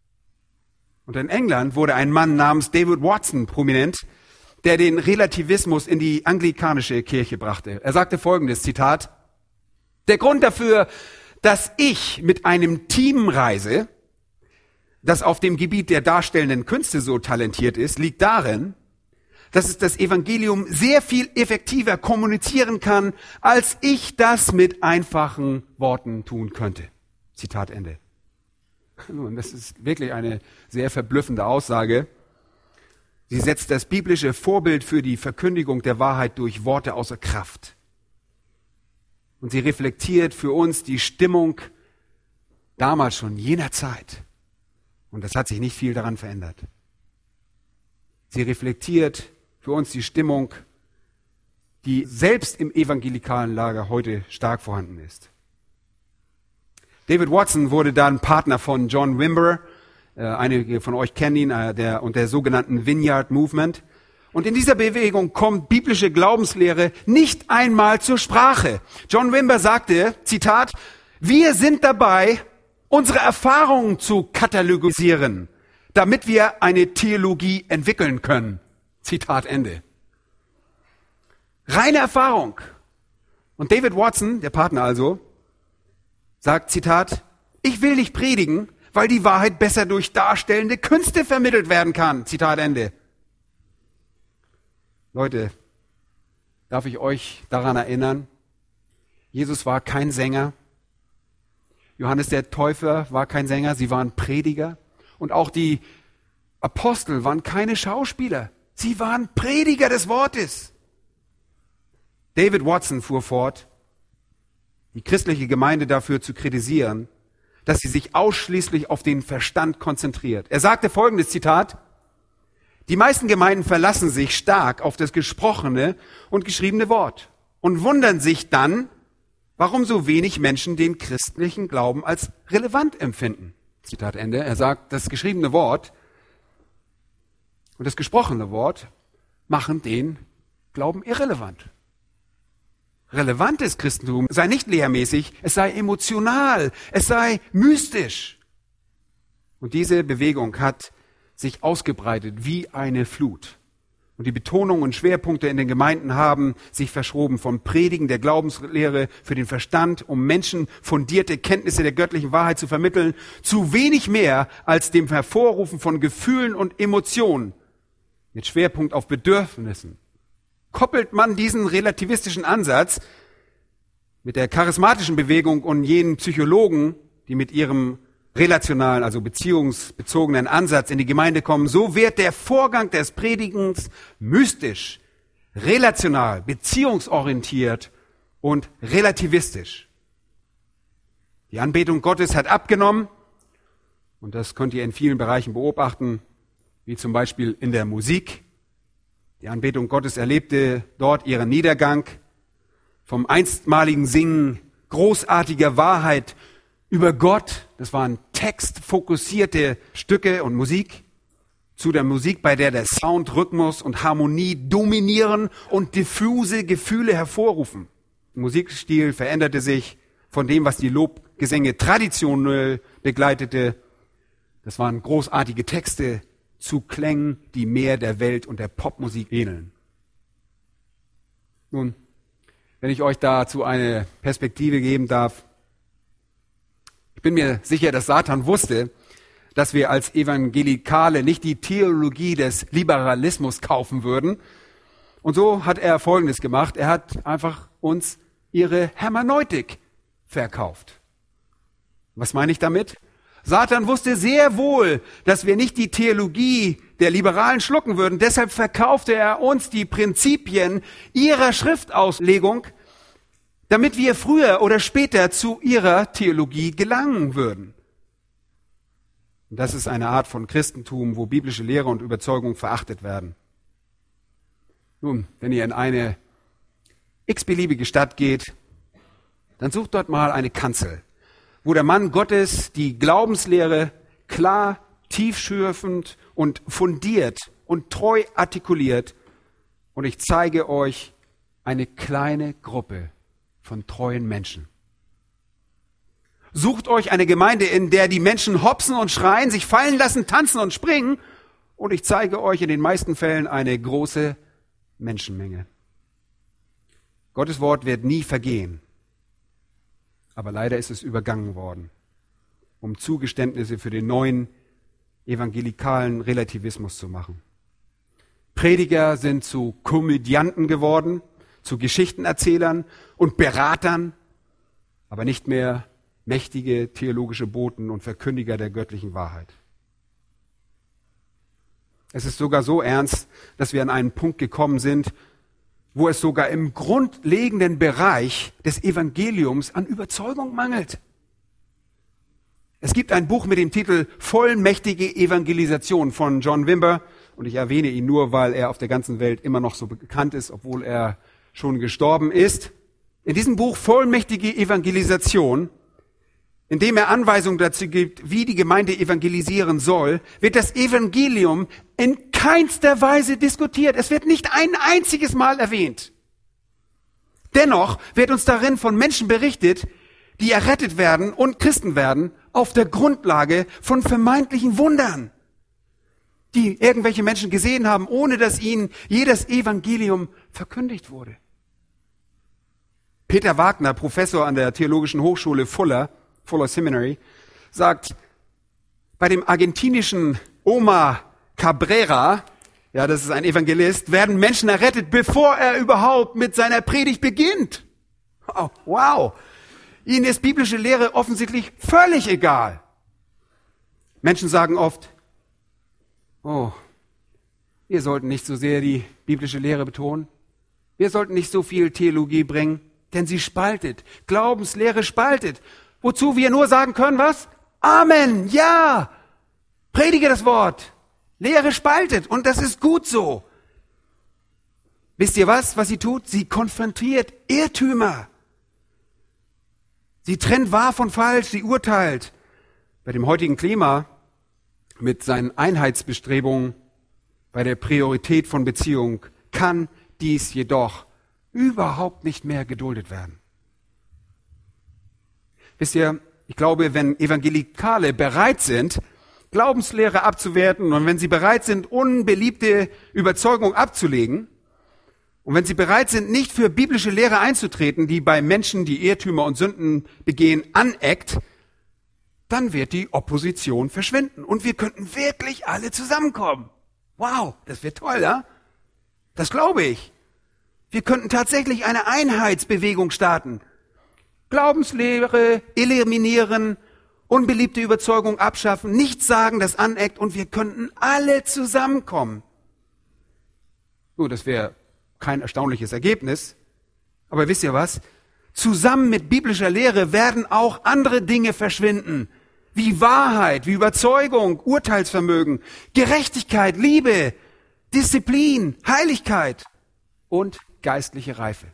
Und in England wurde ein Mann namens David Watson prominent, der den Relativismus in die anglikanische Kirche brachte. Er sagte Folgendes, Zitat: Der Grund dafür, dass ich mit einem Team reise, das auf dem Gebiet der darstellenden Künste so talentiert ist, liegt darin, dass es das Evangelium sehr viel effektiver kommunizieren kann, als ich das mit einfachen Worten tun könnte. Zitat Ende. Und das ist wirklich eine sehr verblüffende Aussage. Sie setzt das biblische Vorbild für die Verkündigung der Wahrheit durch Worte außer Kraft. Und sie reflektiert für uns die Stimmung damals schon jener Zeit. Und das hat sich nicht viel daran verändert. Sie reflektiert für uns die Stimmung, die selbst im evangelikalen Lager heute stark vorhanden ist. David Watson wurde dann Partner von John Wimber. Äh, einige von euch kennen ihn, äh, der, und der sogenannten Vineyard Movement. Und in dieser Bewegung kommt biblische Glaubenslehre nicht einmal zur Sprache. John Wimber sagte, Zitat: Wir sind dabei, unsere Erfahrungen zu katalogisieren, damit wir eine Theologie entwickeln können. Zitat Ende. Reine Erfahrung. Und David Watson, der Partner also, sagt, Zitat: Ich will nicht predigen, weil die Wahrheit besser durch darstellende Künste vermittelt werden kann. Zitat Ende. Leute, darf ich euch daran erinnern, Jesus war kein Sänger. Johannes der Täufer war kein Sänger, sie waren Prediger. Und auch die Apostel waren keine Schauspieler. Sie waren Prediger des Wortes. David Watson fuhr fort, die christliche Gemeinde dafür zu kritisieren, dass sie sich ausschließlich auf den Verstand konzentriert. Er sagte folgendes, Zitat: Die meisten Gemeinden verlassen sich stark auf das gesprochene und geschriebene Wort und wundern sich dann, warum so wenig Menschen den christlichen Glauben als relevant empfinden. Zitat Ende. Er sagt, das geschriebene Wort und das gesprochene Wort machen den Glauben irrelevant. relevantes Christentum sei nicht lehrmäßig, es sei emotional, es sei mystisch. Und diese Bewegung hat sich ausgebreitet wie eine Flut. Und die Betonungen und Schwerpunkte in den Gemeinden haben sich verschoben vom Predigen der Glaubenslehre für den Verstand, um Menschen fundierte Kenntnisse der göttlichen Wahrheit zu vermitteln, zu wenig mehr als dem Hervorrufen von Gefühlen und Emotionen mit Schwerpunkt auf Bedürfnissen. Koppelt man diesen relativistischen Ansatz mit der charismatischen Bewegung und jenen Psychologen, die mit ihrem relationalen, also beziehungsbezogenen Ansatz in die Gemeinde kommen, so wird der Vorgang des Predigens mystisch, relational, beziehungsorientiert und relativistisch. Die Anbetung Gottes hat abgenommen und das könnt ihr in vielen Bereichen beobachten, wie zum Beispiel in der Musik. Die Anbetung Gottes erlebte dort ihren Niedergang. Vom einstmaligen Singen großartiger Wahrheit über Gott, das waren textfokussierte Stücke und Musik, zu der Musik, bei der der Sound, Rhythmus und Harmonie dominieren und diffuse Gefühle hervorrufen. Der Musikstil veränderte sich von dem, was die Lobgesänge traditionell begleitete. Das waren großartige Texte zu Klängen, die mehr der Welt und der Popmusik ähneln. Nun, wenn ich euch dazu eine Perspektive geben darf, ich bin mir sicher, dass Satan wusste, dass wir als Evangelikale nicht die Theologie des Liberalismus kaufen würden. Und so hat er Folgendes gemacht. Er hat einfach uns ihre Hermeneutik verkauft. Was meine ich damit? Satan wusste sehr wohl, dass wir nicht die Theologie der Liberalen schlucken würden. Deshalb verkaufte er uns die Prinzipien ihrer Schriftauslegung, damit wir früher oder später zu ihrer Theologie gelangen würden. Und das ist eine Art von Christentum, wo biblische Lehre und Überzeugung verachtet werden. Nun, wenn ihr in eine x-beliebige Stadt geht, dann sucht dort mal eine Kanzel, wo der Mann Gottes die Glaubenslehre klar, tiefschürfend und fundiert und treu artikuliert. Und ich zeige euch eine kleine Gruppe von treuen Menschen. Sucht euch eine Gemeinde, in der die Menschen hopsen und schreien, sich fallen lassen, tanzen und springen. Und ich zeige euch in den meisten Fällen eine große Menschenmenge. Gottes Wort wird nie vergehen. Aber leider ist es übergangen worden, um Zugeständnisse für den neuen evangelikalen Relativismus zu machen. Prediger sind zu Komödianten geworden, zu Geschichtenerzählern und Beratern, aber nicht mehr mächtige theologische Boten und Verkündiger der göttlichen Wahrheit. Es ist sogar so ernst, dass wir an einen Punkt gekommen sind, wo es sogar im grundlegenden Bereich des Evangeliums an Überzeugung mangelt. Es gibt ein Buch mit dem Titel Vollmächtige Evangelisation von John Wimber und ich erwähne ihn nur, weil er auf der ganzen Welt immer noch so bekannt ist, obwohl er schon gestorben ist. In diesem Buch Vollmächtige Evangelisation, in dem er Anweisungen dazu gibt, wie die Gemeinde evangelisieren soll, wird das Evangelium in keinster Weise diskutiert. Es wird nicht ein einziges Mal erwähnt. Dennoch wird uns darin von Menschen berichtet, die errettet werden und Christen werden auf der Grundlage von vermeintlichen Wundern, die irgendwelche Menschen gesehen haben, ohne dass ihnen jedes Evangelium verkündigt wurde. Peter Wagner, Professor an der Theologischen Hochschule Fuller, Fuller Seminary, sagt, bei dem argentinischen Omar Cabrera, ja, das ist ein Evangelist, werden Menschen errettet, bevor er überhaupt mit seiner Predigt beginnt. Oh, wow. Ihnen ist biblische Lehre offensichtlich völlig egal. Menschen sagen oft, oh, wir sollten nicht so sehr die biblische Lehre betonen. Wir sollten nicht so viel Theologie bringen, denn sie spaltet. Glaubenslehre spaltet. Wozu wir nur sagen können, was? Amen, ja. Predige das Wort. Lehre spaltet und das ist gut so. Wisst ihr was, was sie tut? Sie konfrontiert Irrtümer. Sie trennt wahr von falsch, sie urteilt. Bei dem heutigen Klima mit seinen Einheitsbestrebungen, bei der Priorität von Beziehung kann dies jedoch überhaupt nicht mehr geduldet werden. Wisst ihr, ich glaube, wenn Evangelikale bereit sind, Glaubenslehre abzuwerten und wenn sie bereit sind, unbeliebte Überzeugung abzulegen und wenn sie bereit sind, nicht für biblische Lehre einzutreten, die bei Menschen, die Irrtümer und Sünden begehen, aneckt, dann wird die Opposition verschwinden und wir könnten wirklich alle zusammenkommen. Wow, das wird toll, ja? Das glaube ich. Wir könnten tatsächlich eine Einheitsbewegung starten. Glaubenslehre eliminieren, unbeliebte Überzeugung abschaffen, nichts sagen, das aneckt und wir könnten alle zusammenkommen. Nur, das wäre kein erstaunliches Ergebnis. Aber wisst ihr was? Zusammen mit biblischer Lehre werden auch andere Dinge verschwinden. Wie Wahrheit, wie Überzeugung, Urteilsvermögen, Gerechtigkeit, Liebe, Disziplin, Heiligkeit und geistliche Reife.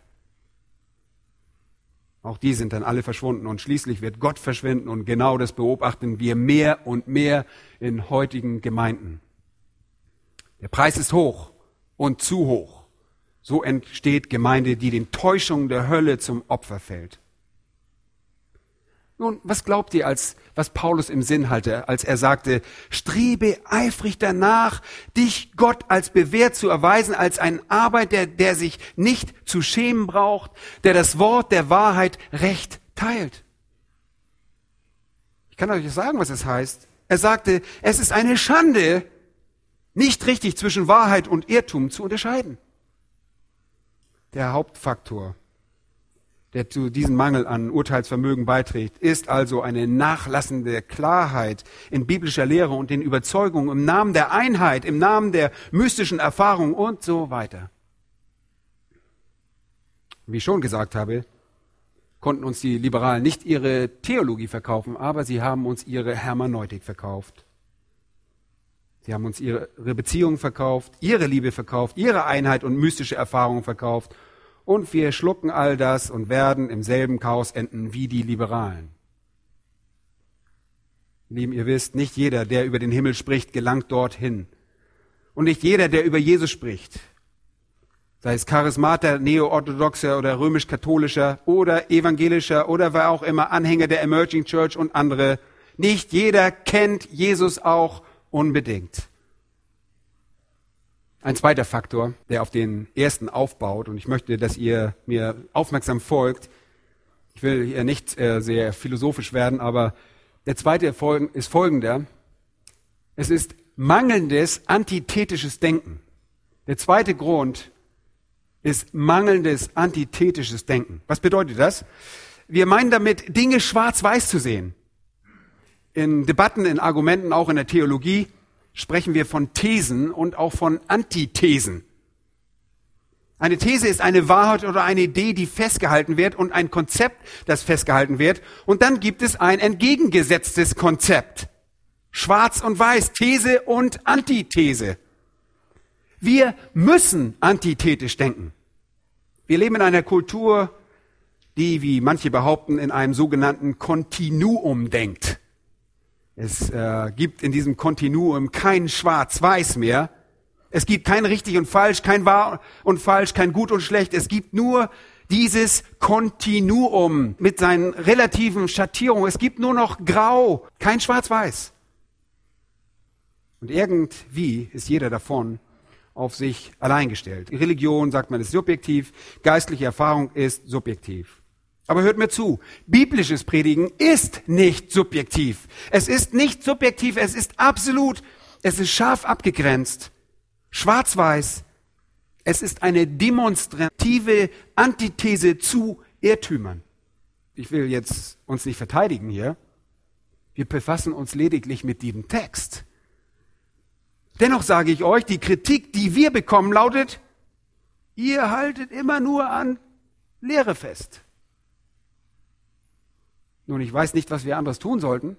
Auch die sind dann alle verschwunden und schließlich wird Gott verschwinden und genau das beobachten wir mehr und mehr in heutigen Gemeinden. Der Preis ist hoch und zu hoch. So entsteht Gemeinde, die den Täuschungen der Hölle zum Opfer fällt. Nun, was glaubt ihr, als was Paulus im Sinn hatte, als er sagte, strebe eifrig danach, dich Gott als bewährt zu erweisen, als ein Arbeiter, der sich nicht zu schämen braucht, der das Wort der Wahrheit recht teilt. Ich kann euch sagen, was es heißt. Er sagte, es ist eine Schande, nicht richtig zwischen Wahrheit und Irrtum zu unterscheiden. Der Hauptfaktor, der zu diesem Mangel an Urteilsvermögen beiträgt, ist also eine nachlassende Klarheit in biblischer Lehre und den Überzeugungen im Namen der Einheit, im Namen der mystischen Erfahrung und so weiter. Wie ich schon gesagt habe, konnten uns die Liberalen nicht ihre Theologie verkaufen, aber sie haben uns ihre Hermeneutik verkauft. Sie haben uns ihre Beziehung verkauft, ihre Liebe verkauft, ihre Einheit und mystische Erfahrung verkauft. Und wir schlucken all das und werden im selben Chaos enden wie die Liberalen. Lieben, ihr wisst, nicht jeder, der über den Himmel spricht, gelangt dorthin. Und nicht jeder, der über Jesus spricht, sei es Charismater, Neo-Orthodoxer oder römisch-katholischer oder evangelischer oder wer auch immer, Anhänger der Emerging Church und andere, nicht jeder kennt Jesus auch unbedingt. Ein zweiter Faktor, der auf den ersten aufbaut, und ich möchte, dass ihr mir aufmerksam folgt. Ich will hier nicht äh, sehr philosophisch werden, aber der zweite ist folgender. Es ist mangelndes antithetisches Denken. Der zweite Grund ist mangelndes antithetisches Denken. Was bedeutet das? Wir meinen damit, Dinge schwarz-weiß zu sehen. In Debatten, in Argumenten, auch in der Theologie, sprechen wir von Thesen und auch von Antithesen. Eine These ist eine Wahrheit oder eine Idee, die festgehalten wird und ein Konzept, das festgehalten wird. Und dann gibt es ein entgegengesetztes Konzept. Schwarz und Weiß, These und Antithese. Wir müssen antithetisch denken. Wir leben in einer Kultur, die, wie manche behaupten, in einem sogenannten Kontinuum denkt. Es äh, gibt in diesem Kontinuum kein Schwarz-Weiß mehr. Es gibt kein richtig und falsch, kein wahr und falsch, kein gut und schlecht. Es gibt nur dieses Kontinuum mit seinen relativen Schattierungen. Es gibt nur noch Grau, kein Schwarz-Weiß. Und irgendwie ist jeder davon auf sich allein gestellt. Religion, sagt man, ist subjektiv. Geistliche Erfahrung ist subjektiv. Aber hört mir zu, biblisches Predigen ist nicht subjektiv. Es ist nicht subjektiv, es ist absolut, es ist scharf abgegrenzt, schwarz-weiß. Es ist eine demonstrative Antithese zu Irrtümern. Ich will jetzt uns nicht verteidigen hier. Wir befassen uns lediglich mit diesem Text. Dennoch sage ich euch, die Kritik, die wir bekommen, lautet, ihr haltet immer nur an Lehre fest. Nun, ich weiß nicht, was wir anderes tun sollten,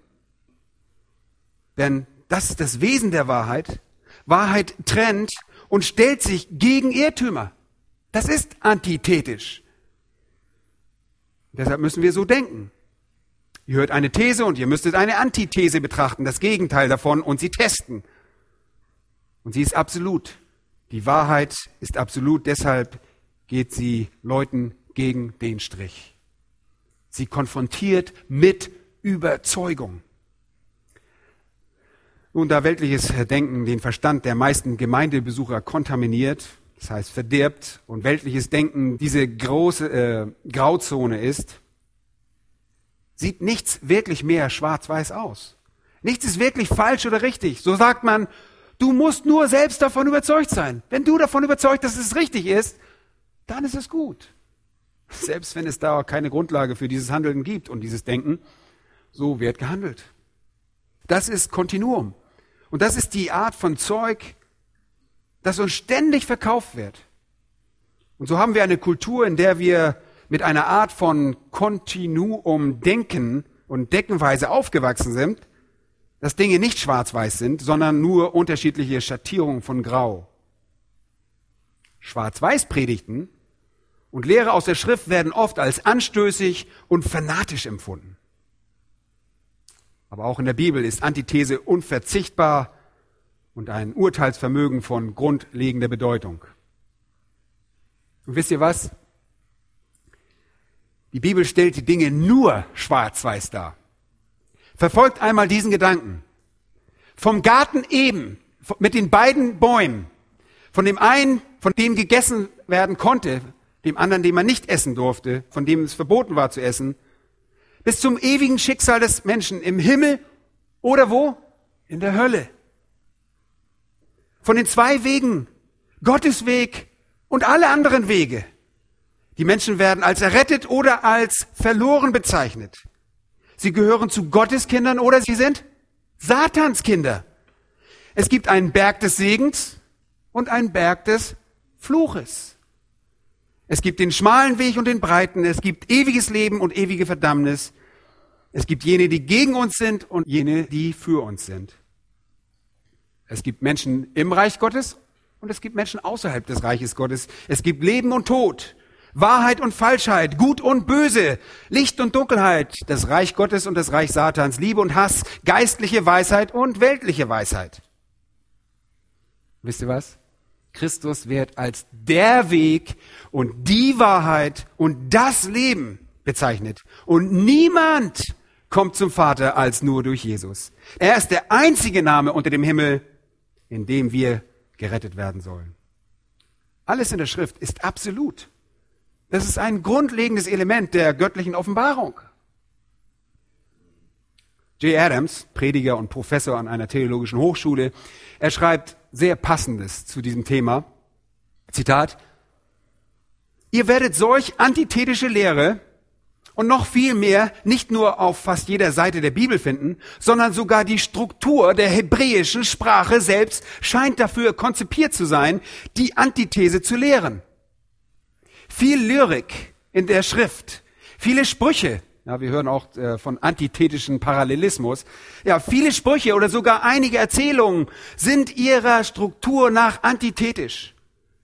denn das ist das Wesen der Wahrheit. Wahrheit trennt und stellt sich gegen Irrtümer. Das ist antithetisch. Deshalb müssen wir so denken. Ihr hört eine These und ihr müsstet eine Antithese betrachten, das Gegenteil davon, und sie testen. Und sie ist absolut. Die Wahrheit ist absolut, deshalb geht sie Leuten gegen den Strich. Sie konfrontiert mit Überzeugung. Nun, da weltliches Denken den Verstand der meisten Gemeindebesucher kontaminiert, das heißt verdirbt, und weltliches Denken diese große äh, Grauzone ist, sieht nichts wirklich mehr schwarz-weiß aus. Nichts ist wirklich falsch oder richtig. So sagt man, du musst nur selbst davon überzeugt sein. Wenn du davon überzeugt, dass es richtig ist, dann ist es gut. Selbst wenn es da keine Grundlage für dieses Handeln gibt und dieses Denken, so wird gehandelt. Das ist Kontinuum. Und das ist die Art von Zeug, das uns ständig verkauft wird. Und so haben wir eine Kultur, in der wir mit einer Art von Kontinuum-Denken und Deckenweise aufgewachsen sind, dass Dinge nicht schwarz-weiß sind, sondern nur unterschiedliche Schattierungen von Grau. Schwarz-weiß-Predigten und Lehre aus der Schrift werden oft als anstößig und fanatisch empfunden. Aber auch in der Bibel ist Antithese unverzichtbar und ein Urteilsvermögen von grundlegender Bedeutung. Und wisst ihr was? Die Bibel stellt die Dinge nur schwarz-weiß dar. Verfolgt einmal diesen Gedanken. Vom Garten Eden, mit den beiden Bäumen, von dem einen, von dem gegessen werden konnte, dem anderen, den man nicht essen durfte, von dem es verboten war zu essen, bis zum ewigen Schicksal des Menschen im Himmel oder wo? In der Hölle. Von den zwei Wegen, Gottes Weg und alle anderen Wege. Die Menschen werden als errettet oder als verloren bezeichnet. Sie gehören zu Gottes Kindern oder sie sind Satans Kinder. Es gibt einen Berg des Segens und einen Berg des Fluches. Es gibt den schmalen Weg und den breiten. Es gibt ewiges Leben und ewige Verdammnis. Es gibt jene, die gegen uns sind und jene, die für uns sind. Es gibt Menschen im Reich Gottes und es gibt Menschen außerhalb des Reiches Gottes. Es gibt Leben und Tod, Wahrheit und Falschheit, Gut und Böse, Licht und Dunkelheit, das Reich Gottes und das Reich Satans, Liebe und Hass, geistliche Weisheit und weltliche Weisheit. Wisst ihr was? Christus wird als der Weg und die Wahrheit und das Leben bezeichnet. Und niemand kommt zum Vater als nur durch Jesus. Er ist der einzige Name unter dem Himmel, in dem wir gerettet werden sollen. Alles in der Schrift ist absolut. Das ist ein grundlegendes Element der göttlichen Offenbarung. Jay Adams, Prediger und Professor an einer theologischen Hochschule, er schreibt sehr Passendes zu diesem Thema. Zitat: Ihr werdet solch antithetische Lehre und noch viel mehr nicht nur auf fast jeder Seite der Bibel finden, sondern sogar die Struktur der hebräischen Sprache selbst scheint dafür konzipiert zu sein, die Antithese zu lehren. Viel Lyrik in der Schrift, viele Sprüche, ja, wir hören auch äh, von antithetischen Parallelismus, ja, viele Sprüche oder sogar einige Erzählungen sind ihrer Struktur nach antithetisch.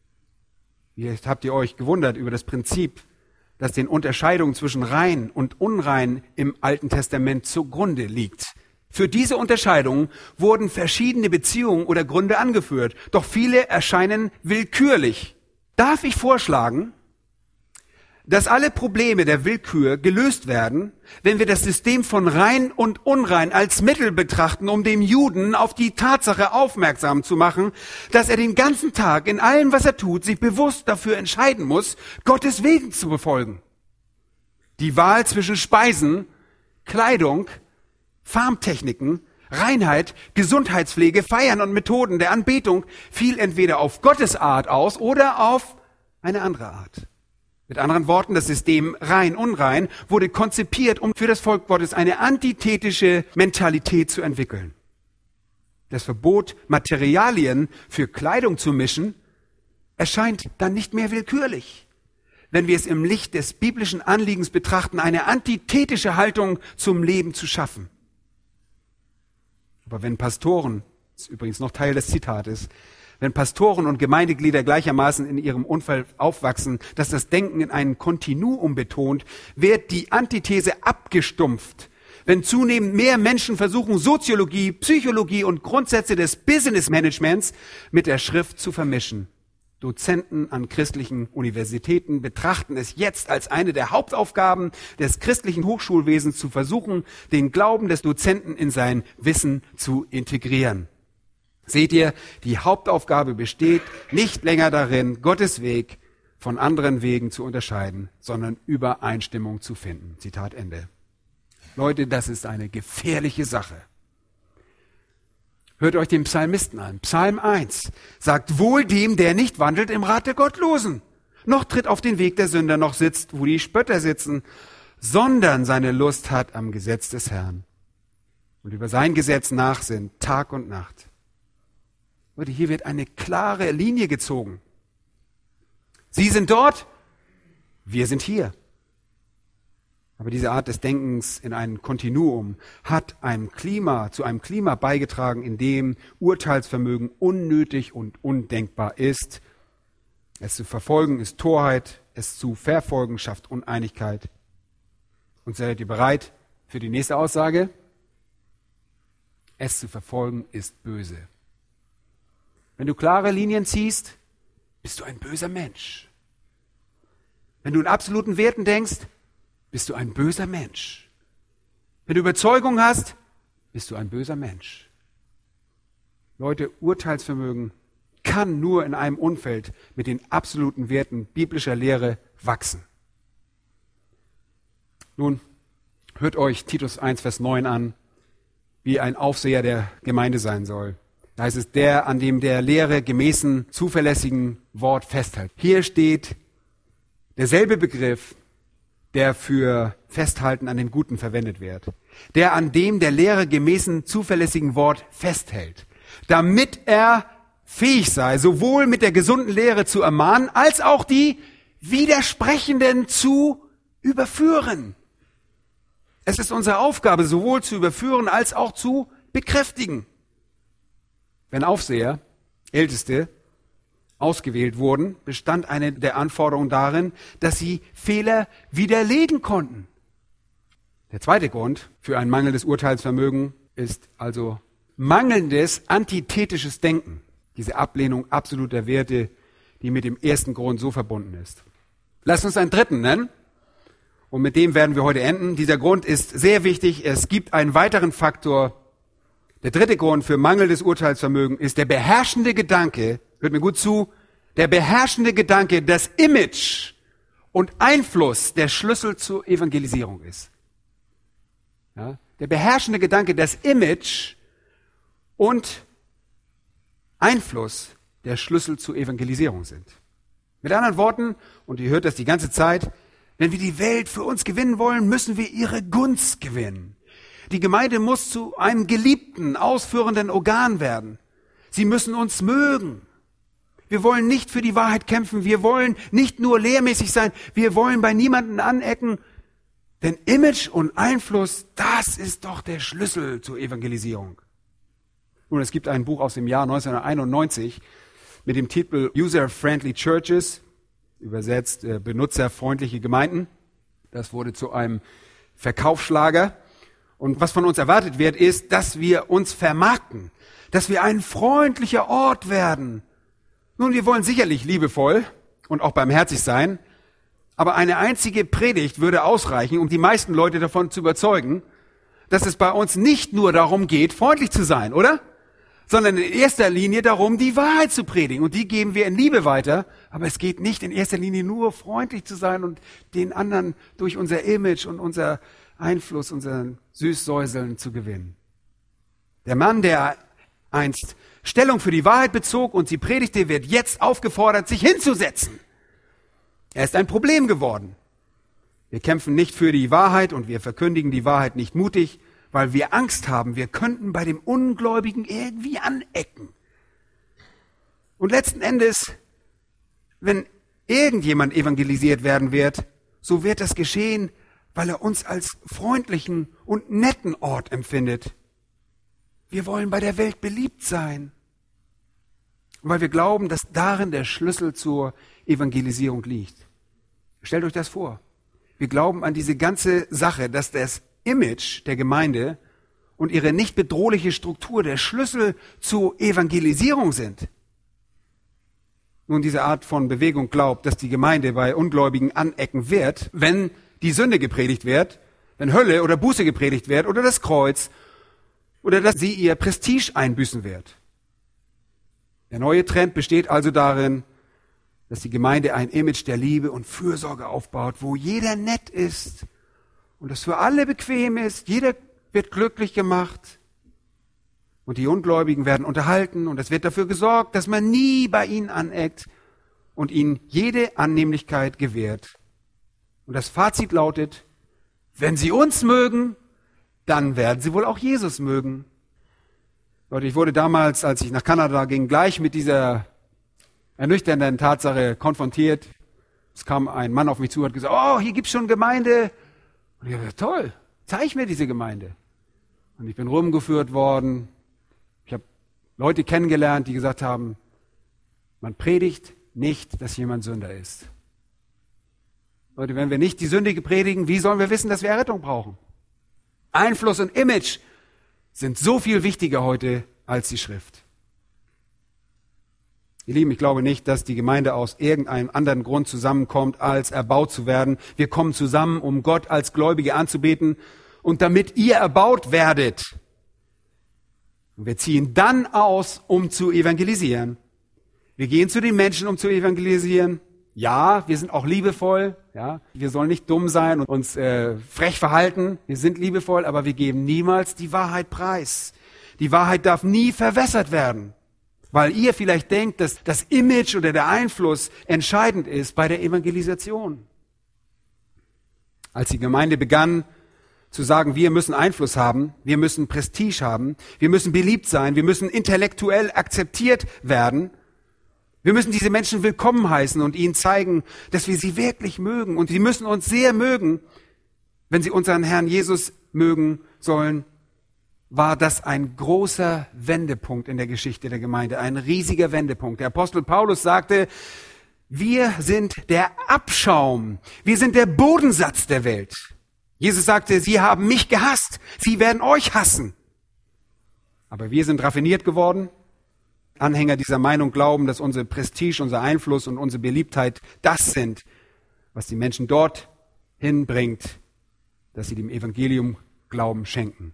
Jetzt habt ihr euch gewundert über das Prinzip, das den Unterscheidungen zwischen rein und unrein im Alten Testament zugrunde liegt. Für diese Unterscheidungen wurden verschiedene Beziehungen oder Gründe angeführt, doch viele erscheinen willkürlich. Darf ich vorschlagen, dass alle Probleme der Willkür gelöst werden, wenn wir das System von rein und unrein als Mittel betrachten, um dem Juden auf die Tatsache aufmerksam zu machen, dass er den ganzen Tag in allem, was er tut, sich bewusst dafür entscheiden muss, Gottes Wegen zu befolgen. Die Wahl zwischen Speisen, Kleidung, Farmtechniken, Reinheit, Gesundheitspflege, Feiern und Methoden der Anbetung fiel entweder auf Gottes Art aus oder auf eine andere Art. Mit anderen Worten, das System rein-unrein wurde konzipiert, um für das Volk Gottes eine antithetische Mentalität zu entwickeln. Das Verbot, Materialien für Kleidung zu mischen, erscheint dann nicht mehr willkürlich. Wenn wir es im Licht des biblischen Anliegens betrachten, eine antithetische Haltung zum Leben zu schaffen. Aber wenn Pastoren, das ist übrigens noch Teil des Zitates, wenn Pastoren und Gemeindeglieder gleichermaßen in ihrem Umfeld aufwachsen, dass das Denken in einem Kontinuum betont, wird die Antithese abgestumpft. Wenn zunehmend mehr Menschen versuchen, Soziologie, Psychologie und Grundsätze des Business Managements mit der Schrift zu vermischen. Dozenten an christlichen Universitäten betrachten es jetzt als eine der Hauptaufgaben des christlichen Hochschulwesens zu versuchen, den Glauben des Dozenten in sein Wissen zu integrieren. Seht ihr, die Hauptaufgabe besteht nicht länger darin, Gottes Weg von anderen Wegen zu unterscheiden, sondern Übereinstimmung zu finden. Zitat Ende. Leute, das ist eine gefährliche Sache. Hört euch den Psalmisten an. Psalm eins sagt, wohl dem, der nicht wandelt im Rat der Gottlosen, noch tritt auf den Weg der Sünder, noch sitzt, wo die Spötter sitzen, sondern seine Lust hat am Gesetz des Herrn und über sein Gesetz nachsinnt, Tag und Nacht. Leute, hier wird eine klare Linie gezogen. Sie sind dort, wir sind hier. Aber diese Art des Denkens in einem Kontinuum hat einem Klima, zu einem Klima beigetragen, in dem Urteilsvermögen unnötig und undenkbar ist. Es zu verfolgen ist Torheit, es zu verfolgen schafft Uneinigkeit. Und seid ihr bereit für die nächste Aussage? Es zu verfolgen ist böse. Wenn du klare Linien ziehst, bist du ein böser Mensch. Wenn du in absoluten Werten denkst, bist du ein böser Mensch. Wenn du Überzeugung hast, bist du ein böser Mensch. Leute, Urteilsvermögen kann nur in einem Umfeld mit den absoluten Werten biblischer Lehre wachsen. Nun, hört euch Titus eins, Vers neun an, wie ein Aufseher der Gemeinde sein soll. Da heißt es, der, an dem der Lehre gemäßen, zuverlässigen Wort festhält. Hier steht derselbe Begriff, der für Festhalten an dem Guten verwendet wird. Der an dem der Lehre gemäßen zuverlässigen Wort festhält, damit er fähig sei, sowohl mit der gesunden Lehre zu ermahnen, als auch die Widersprechenden zu überführen. Es ist unsere Aufgabe, sowohl zu überführen, als auch zu bekräftigen. Wenn Aufseher, Älteste, ausgewählt wurden, bestand eine der Anforderungen darin, dass sie Fehler widerlegen konnten. Der zweite Grund für ein mangelndes Urteilsvermögen ist also mangelndes antithetisches Denken, diese Ablehnung absoluter Werte, die mit dem ersten Grund so verbunden ist. Lasst uns einen dritten nennen, und mit dem werden wir heute enden. Dieser Grund ist sehr wichtig. Es gibt einen weiteren Faktor. Der dritte Grund für mangelndes Urteilsvermögen ist der beherrschende Gedanke, hört mir gut zu, der beherrschende Gedanke, dass Image und Einfluss der Schlüssel zur Evangelisierung ist. Ja, der beherrschende Gedanke, dass Image und Einfluss der Schlüssel zur Evangelisierung sind. Mit anderen Worten, und ihr hört das die ganze Zeit, wenn wir die Welt für uns gewinnen wollen, müssen wir ihre Gunst gewinnen. Die Gemeinde muss zu einem geliebten, ausführenden Organ werden. Sie müssen uns mögen. Wir wollen nicht für die Wahrheit kämpfen. Wir wollen nicht nur lehrmäßig sein. Wir wollen bei niemandem anecken. Denn Image und Einfluss, das ist doch der Schlüssel zur Evangelisierung. Nun, es gibt ein Buch aus dem Jahr neunzehnhunderteinundneunzig mit dem Titel User-Friendly Churches, übersetzt äh, benutzerfreundliche Gemeinden. Das wurde zu einem Verkaufsschlager. Und was von uns erwartet wird, ist, dass wir uns vermarkten, dass wir ein freundlicher Ort werden. Nun, wir wollen sicherlich liebevoll und auch barmherzig sein, aber eine einzige Predigt würde ausreichen, um die meisten Leute davon zu überzeugen, dass es bei uns nicht nur darum geht, freundlich zu sein, oder? Sondern in erster Linie darum, die Wahrheit zu predigen. Und die geben wir in Liebe weiter. Aber es geht nicht in erster Linie nur, freundlich zu sein und den anderen durch unser Image und unser Einfluss, unseren Süßsäuseln zu gewinnen. Der Mann, der einst Stellung für die Wahrheit bezog und sie predigte, wird jetzt aufgefordert, sich hinzusetzen. Er ist ein Problem geworden. Wir kämpfen nicht für die Wahrheit und wir verkündigen die Wahrheit nicht mutig, weil wir Angst haben, wir könnten bei dem Ungläubigen irgendwie anecken. Und letzten Endes, wenn irgendjemand evangelisiert werden wird, so wird das geschehen, weil er uns als freundlichen und netten Ort empfindet. Wir wollen bei der Welt beliebt sein. Und weil wir glauben, dass darin der Schlüssel zur Evangelisierung liegt. Stellt euch das vor. Wir glauben an diese ganze Sache, dass das Image der Gemeinde und ihre nicht bedrohliche Struktur der Schlüssel zur Evangelisierung sind. nun diese Art von Bewegung glaubt, dass die Gemeinde bei Ungläubigen anecken wird, wenn die Sünde gepredigt wird, wenn Hölle oder Buße gepredigt wird oder das Kreuz oder dass sie ihr Prestige einbüßen wird. Der neue Trend besteht also darin, dass die Gemeinde ein Image der Liebe und Fürsorge aufbaut, wo jeder nett ist und es für alle bequem ist, jeder wird glücklich gemacht und die Ungläubigen werden unterhalten und es wird dafür gesorgt, dass man nie bei ihnen aneckt und ihnen jede Annehmlichkeit gewährt. Und das Fazit lautet, wenn sie uns mögen, dann werden sie wohl auch Jesus mögen. Leute, ich wurde damals, als ich nach Kanada ging, gleich mit dieser ernüchternden Tatsache konfrontiert. Es kam ein Mann auf mich zu und hat gesagt, oh, hier gibt's schon Gemeinde. Und ich habe gesagt, toll, zeig mir diese Gemeinde. Und ich bin rumgeführt worden. Ich habe Leute kennengelernt, die gesagt haben, man predigt nicht, dass jemand Sünder ist. Leute, wenn wir nicht die Sünde predigen, wie sollen wir wissen, dass wir Errettung brauchen? Einfluss und Image sind so viel wichtiger heute als die Schrift. Ihr Lieben, ich glaube nicht, dass die Gemeinde aus irgendeinem anderen Grund zusammenkommt, als erbaut zu werden. Wir kommen zusammen, um Gott als Gläubige anzubeten und damit ihr erbaut werdet. Und wir ziehen dann aus, um zu evangelisieren. Wir gehen zu den Menschen, um zu evangelisieren. Ja, wir sind auch liebevoll. Ja, wir sollen nicht dumm sein und uns äh, frech verhalten. Wir sind liebevoll, aber wir geben niemals die Wahrheit preis. Die Wahrheit darf nie verwässert werden, weil ihr vielleicht denkt, dass das Image oder der Einfluss entscheidend ist bei der Evangelisation. Als die Gemeinde begann zu sagen, wir müssen Einfluss haben, wir müssen Prestige haben, wir müssen beliebt sein, wir müssen intellektuell akzeptiert werden, wir müssen diese Menschen willkommen heißen und ihnen zeigen, dass wir sie wirklich mögen. Und sie müssen uns sehr mögen, wenn sie unseren Herrn Jesus mögen sollen, war das ein großer Wendepunkt in der Geschichte der Gemeinde, ein riesiger Wendepunkt. Der Apostel Paulus sagte, wir sind der Abschaum, wir sind der Bodensatz der Welt. Jesus sagte, sie haben mich gehasst, sie werden euch hassen. Aber wir sind raffiniert geworden. Anhänger dieser Meinung glauben, dass unsere Prestige, unser Einfluss und unsere Beliebtheit das sind, was die Menschen dorthin bringt, dass sie dem Evangelium Glauben schenken.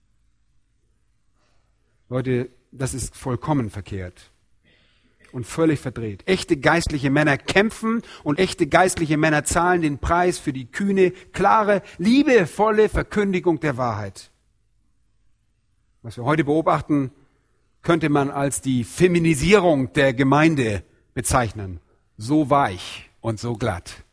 Leute, das ist vollkommen verkehrt und völlig verdreht. Echte geistliche Männer kämpfen und echte geistliche Männer zahlen den Preis für die kühne, klare, liebevolle Verkündigung der Wahrheit. Was wir heute beobachten, könnte man als die Feminisierung der Gemeinde bezeichnen. So weich und so glatt.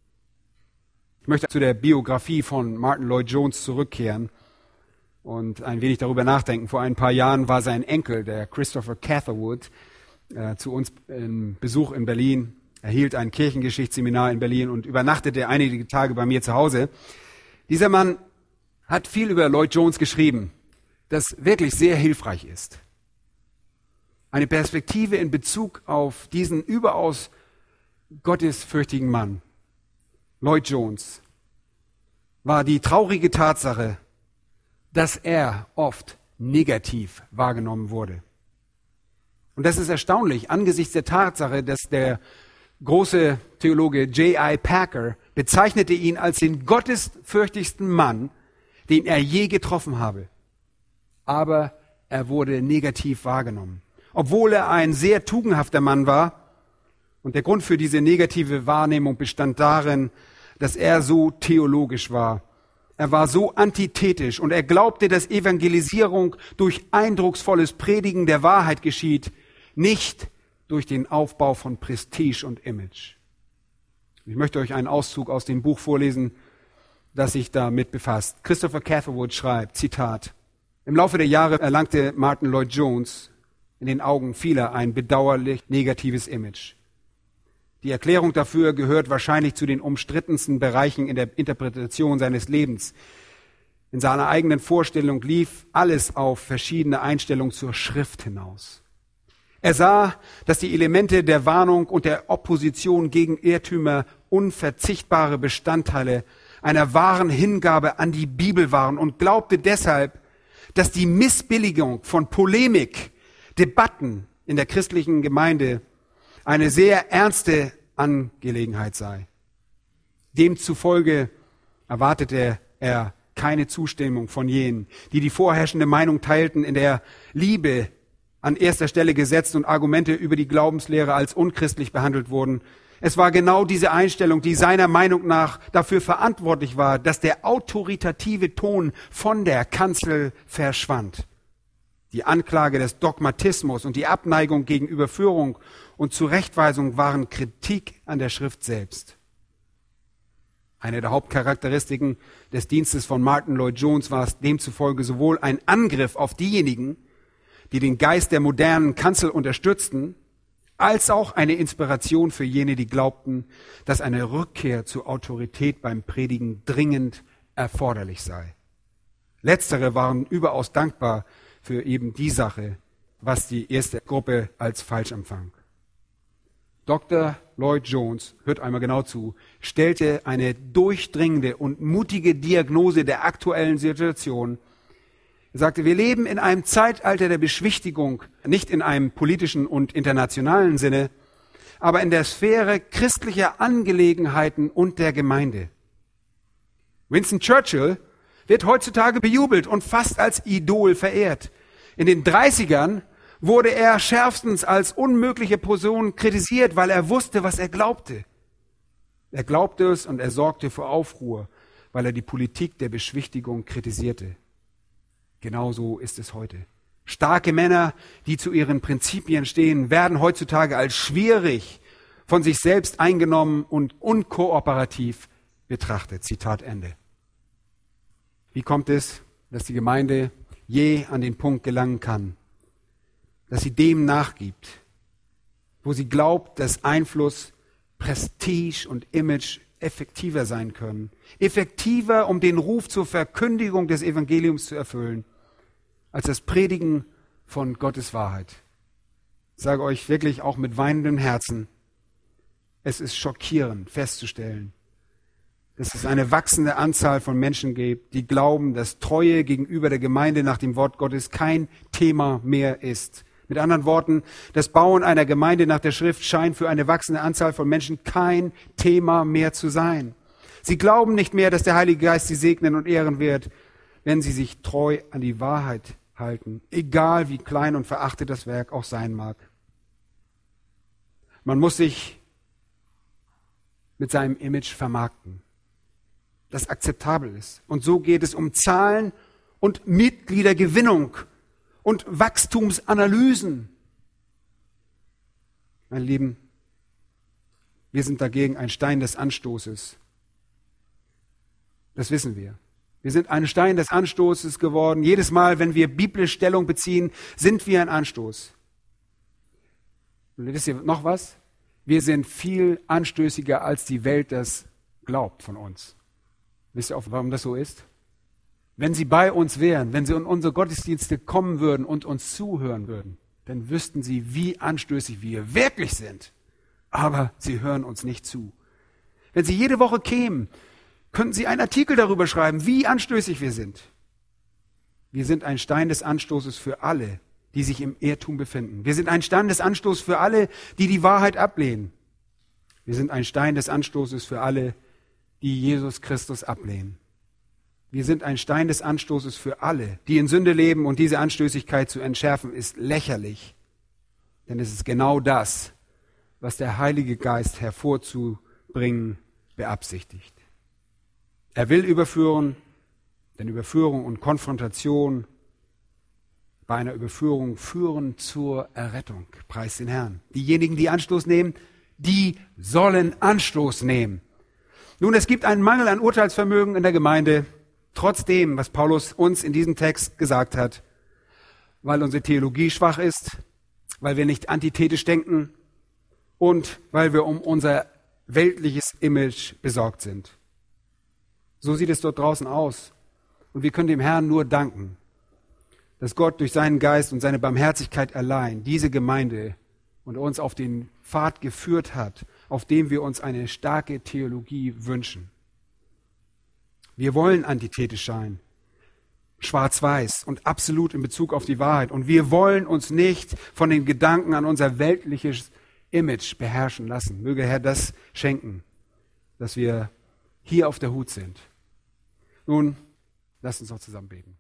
Ich möchte zu der Biografie von Martin Lloyd Jones zurückkehren und ein wenig darüber nachdenken. Vor ein paar Jahren war sein Enkel, der Christopher Catherwood, äh, zu uns im Besuch in Berlin. Er hielt ein Kirchengeschichtsseminar in Berlin und übernachtete einige Tage bei mir zu Hause. Dieser Mann hat viel über Lloyd Jones geschrieben, das wirklich sehr hilfreich ist. Eine Perspektive in Bezug auf diesen überaus gottesfürchtigen Mann. Lloyd Jones war die traurige Tatsache, dass er oft negativ wahrgenommen wurde. Und das ist erstaunlich angesichts der Tatsache, dass der große Theologe J I Packer bezeichnete ihn als den gottesfürchtigsten Mann, den er je getroffen habe. Aber er wurde negativ wahrgenommen. Obwohl er ein sehr tugendhafter Mann war. Und der Grund für diese negative Wahrnehmung bestand darin, dass er so theologisch war. Er war so antithetisch und er glaubte, dass Evangelisierung durch eindrucksvolles Predigen der Wahrheit geschieht, nicht durch den Aufbau von Prestige und Image. Ich möchte euch einen Auszug aus dem Buch vorlesen, das sich damit befasst. Christopher Catherwood schreibt, Zitat, im Laufe der Jahre erlangte Martin Lloyd Jones in den Augen vieler ein bedauerlich negatives Image. Die Erklärung dafür gehört wahrscheinlich zu den umstrittensten Bereichen in der Interpretation seines Lebens. In seiner eigenen Vorstellung lief alles auf verschiedene Einstellungen zur Schrift hinaus. Er sah, dass die Elemente der Warnung und der Opposition gegen Irrtümer unverzichtbare Bestandteile einer wahren Hingabe an die Bibel waren und glaubte deshalb, dass die Missbilligung von Polemik, Debatten in der christlichen Gemeinde eine sehr ernste Angelegenheit sei. Demzufolge erwartete er keine Zustimmung von jenen, die die vorherrschende Meinung teilten, in der Liebe an erster Stelle gesetzt und Argumente über die Glaubenslehre als unchristlich behandelt wurden. Es war genau diese Einstellung, die seiner Meinung nach dafür verantwortlich war, dass der autoritative Ton von der Kanzel verschwand. Die Anklage des Dogmatismus und die Abneigung gegen Überführung und Zurechtweisung waren Kritik an der Schrift selbst. Eine der Hauptcharakteristiken des Dienstes von Martyn Lloyd-Jones war es demzufolge sowohl ein Angriff auf diejenigen, die den Geist der modernen Kanzel unterstützten, als auch eine Inspiration für jene, die glaubten, dass eine Rückkehr zur Autorität beim Predigen dringend erforderlich sei. Letztere waren überaus dankbar für eben die Sache, was die erste Gruppe als falsch empfand. Doktor Lloyd-Jones, hört einmal genau zu, stellte eine durchdringende und mutige Diagnose der aktuellen Situation. Er sagte, wir leben in einem Zeitalter der Beschwichtigung, nicht in einem politischen und internationalen Sinne, aber in der Sphäre christlicher Angelegenheiten und der Gemeinde. Winston Churchill wird heutzutage bejubelt und fast als Idol verehrt. In den dreißigern wurde er schärfstens als unmögliche Person kritisiert, weil er wusste, was er glaubte. Er glaubte es und er sorgte für Aufruhr, weil er die Politik der Beschwichtigung kritisierte. Genauso ist es heute. Starke Männer, die zu ihren Prinzipien stehen, werden heutzutage als schwierig, von sich selbst eingenommen und unkooperativ betrachtet. Zitat Ende. Wie kommt es, dass die Gemeinde je an den Punkt gelangen kann, dass sie dem nachgibt, wo sie glaubt, dass Einfluss, Prestige und Image effektiver sein können. Effektiver, um den Ruf zur Verkündigung des Evangeliums zu erfüllen, als das Predigen von Gottes Wahrheit. Ich sage euch wirklich auch mit weinendem Herzen, es ist schockierend festzustellen, dass es eine wachsende Anzahl von Menschen gibt, die glauben, dass Treue gegenüber der Gemeinde nach dem Wort Gottes kein Thema mehr ist. Mit anderen Worten, das Bauen einer Gemeinde nach der Schrift scheint für eine wachsende Anzahl von Menschen kein Thema mehr zu sein. Sie glauben nicht mehr, dass der Heilige Geist sie segnen und ehren wird, wenn sie sich treu an die Wahrheit halten, egal wie klein und verachtet das Werk auch sein mag. Man muss sich mit seinem Image vermarkten, das akzeptabel ist. Und so geht es um Zahlen und Mitgliedergewinnung und Wachstumsanalysen. Meine Lieben, wir sind dagegen ein Stein des Anstoßes. Das wissen wir. Wir sind ein Stein des Anstoßes geworden. Jedes Mal, wenn wir biblisch Stellung beziehen, sind wir ein Anstoß. Und wisst ihr noch was? Wir sind viel anstößiger, als die Welt das glaubt von uns. Wisst ihr auch, warum das so ist? Wenn sie bei uns wären, wenn sie in unsere Gottesdienste kommen würden und uns zuhören würden, dann wüssten sie, wie anstößig wir wirklich sind. Aber sie hören uns nicht zu. Wenn sie jede Woche kämen, könnten sie einen Artikel darüber schreiben, wie anstößig wir sind. Wir sind ein Stein des Anstoßes für alle, die sich im Irrtum befinden. Wir sind ein Stein des Anstoßes für alle, die die Wahrheit ablehnen. Wir sind ein Stein des Anstoßes für alle, die Jesus Christus ablehnen. Wir sind ein Stein des Anstoßes für alle, die in Sünde leben, und diese Anstößigkeit zu entschärfen ist lächerlich. Denn es ist genau das, was der Heilige Geist hervorzubringen beabsichtigt. Er will überführen, denn Überführung und Konfrontation bei einer Überführung führen zur Errettung. Preis den Herrn. Diejenigen, die Anstoß nehmen, die sollen Anstoß nehmen. Nun, es gibt einen Mangel an Urteilsvermögen in der Gemeinde, trotz dem, was Paulus uns in diesem Text gesagt hat, weil unsere Theologie schwach ist, weil wir nicht antithetisch denken und weil wir um unser weltliches Image besorgt sind. So sieht es dort draußen aus. Und wir können dem Herrn nur danken, dass Gott durch seinen Geist und seine Barmherzigkeit allein diese Gemeinde und uns auf den Pfad geführt hat, auf dem wir uns eine starke Theologie wünschen. Wir wollen antithetisch sein, schwarz-weiß und absolut in Bezug auf die Wahrheit. Und wir wollen uns nicht von den Gedanken an unser weltliches Image beherrschen lassen. Möge Herr das schenken, dass wir hier auf der Hut sind. Nun, lasst uns noch zusammen beten.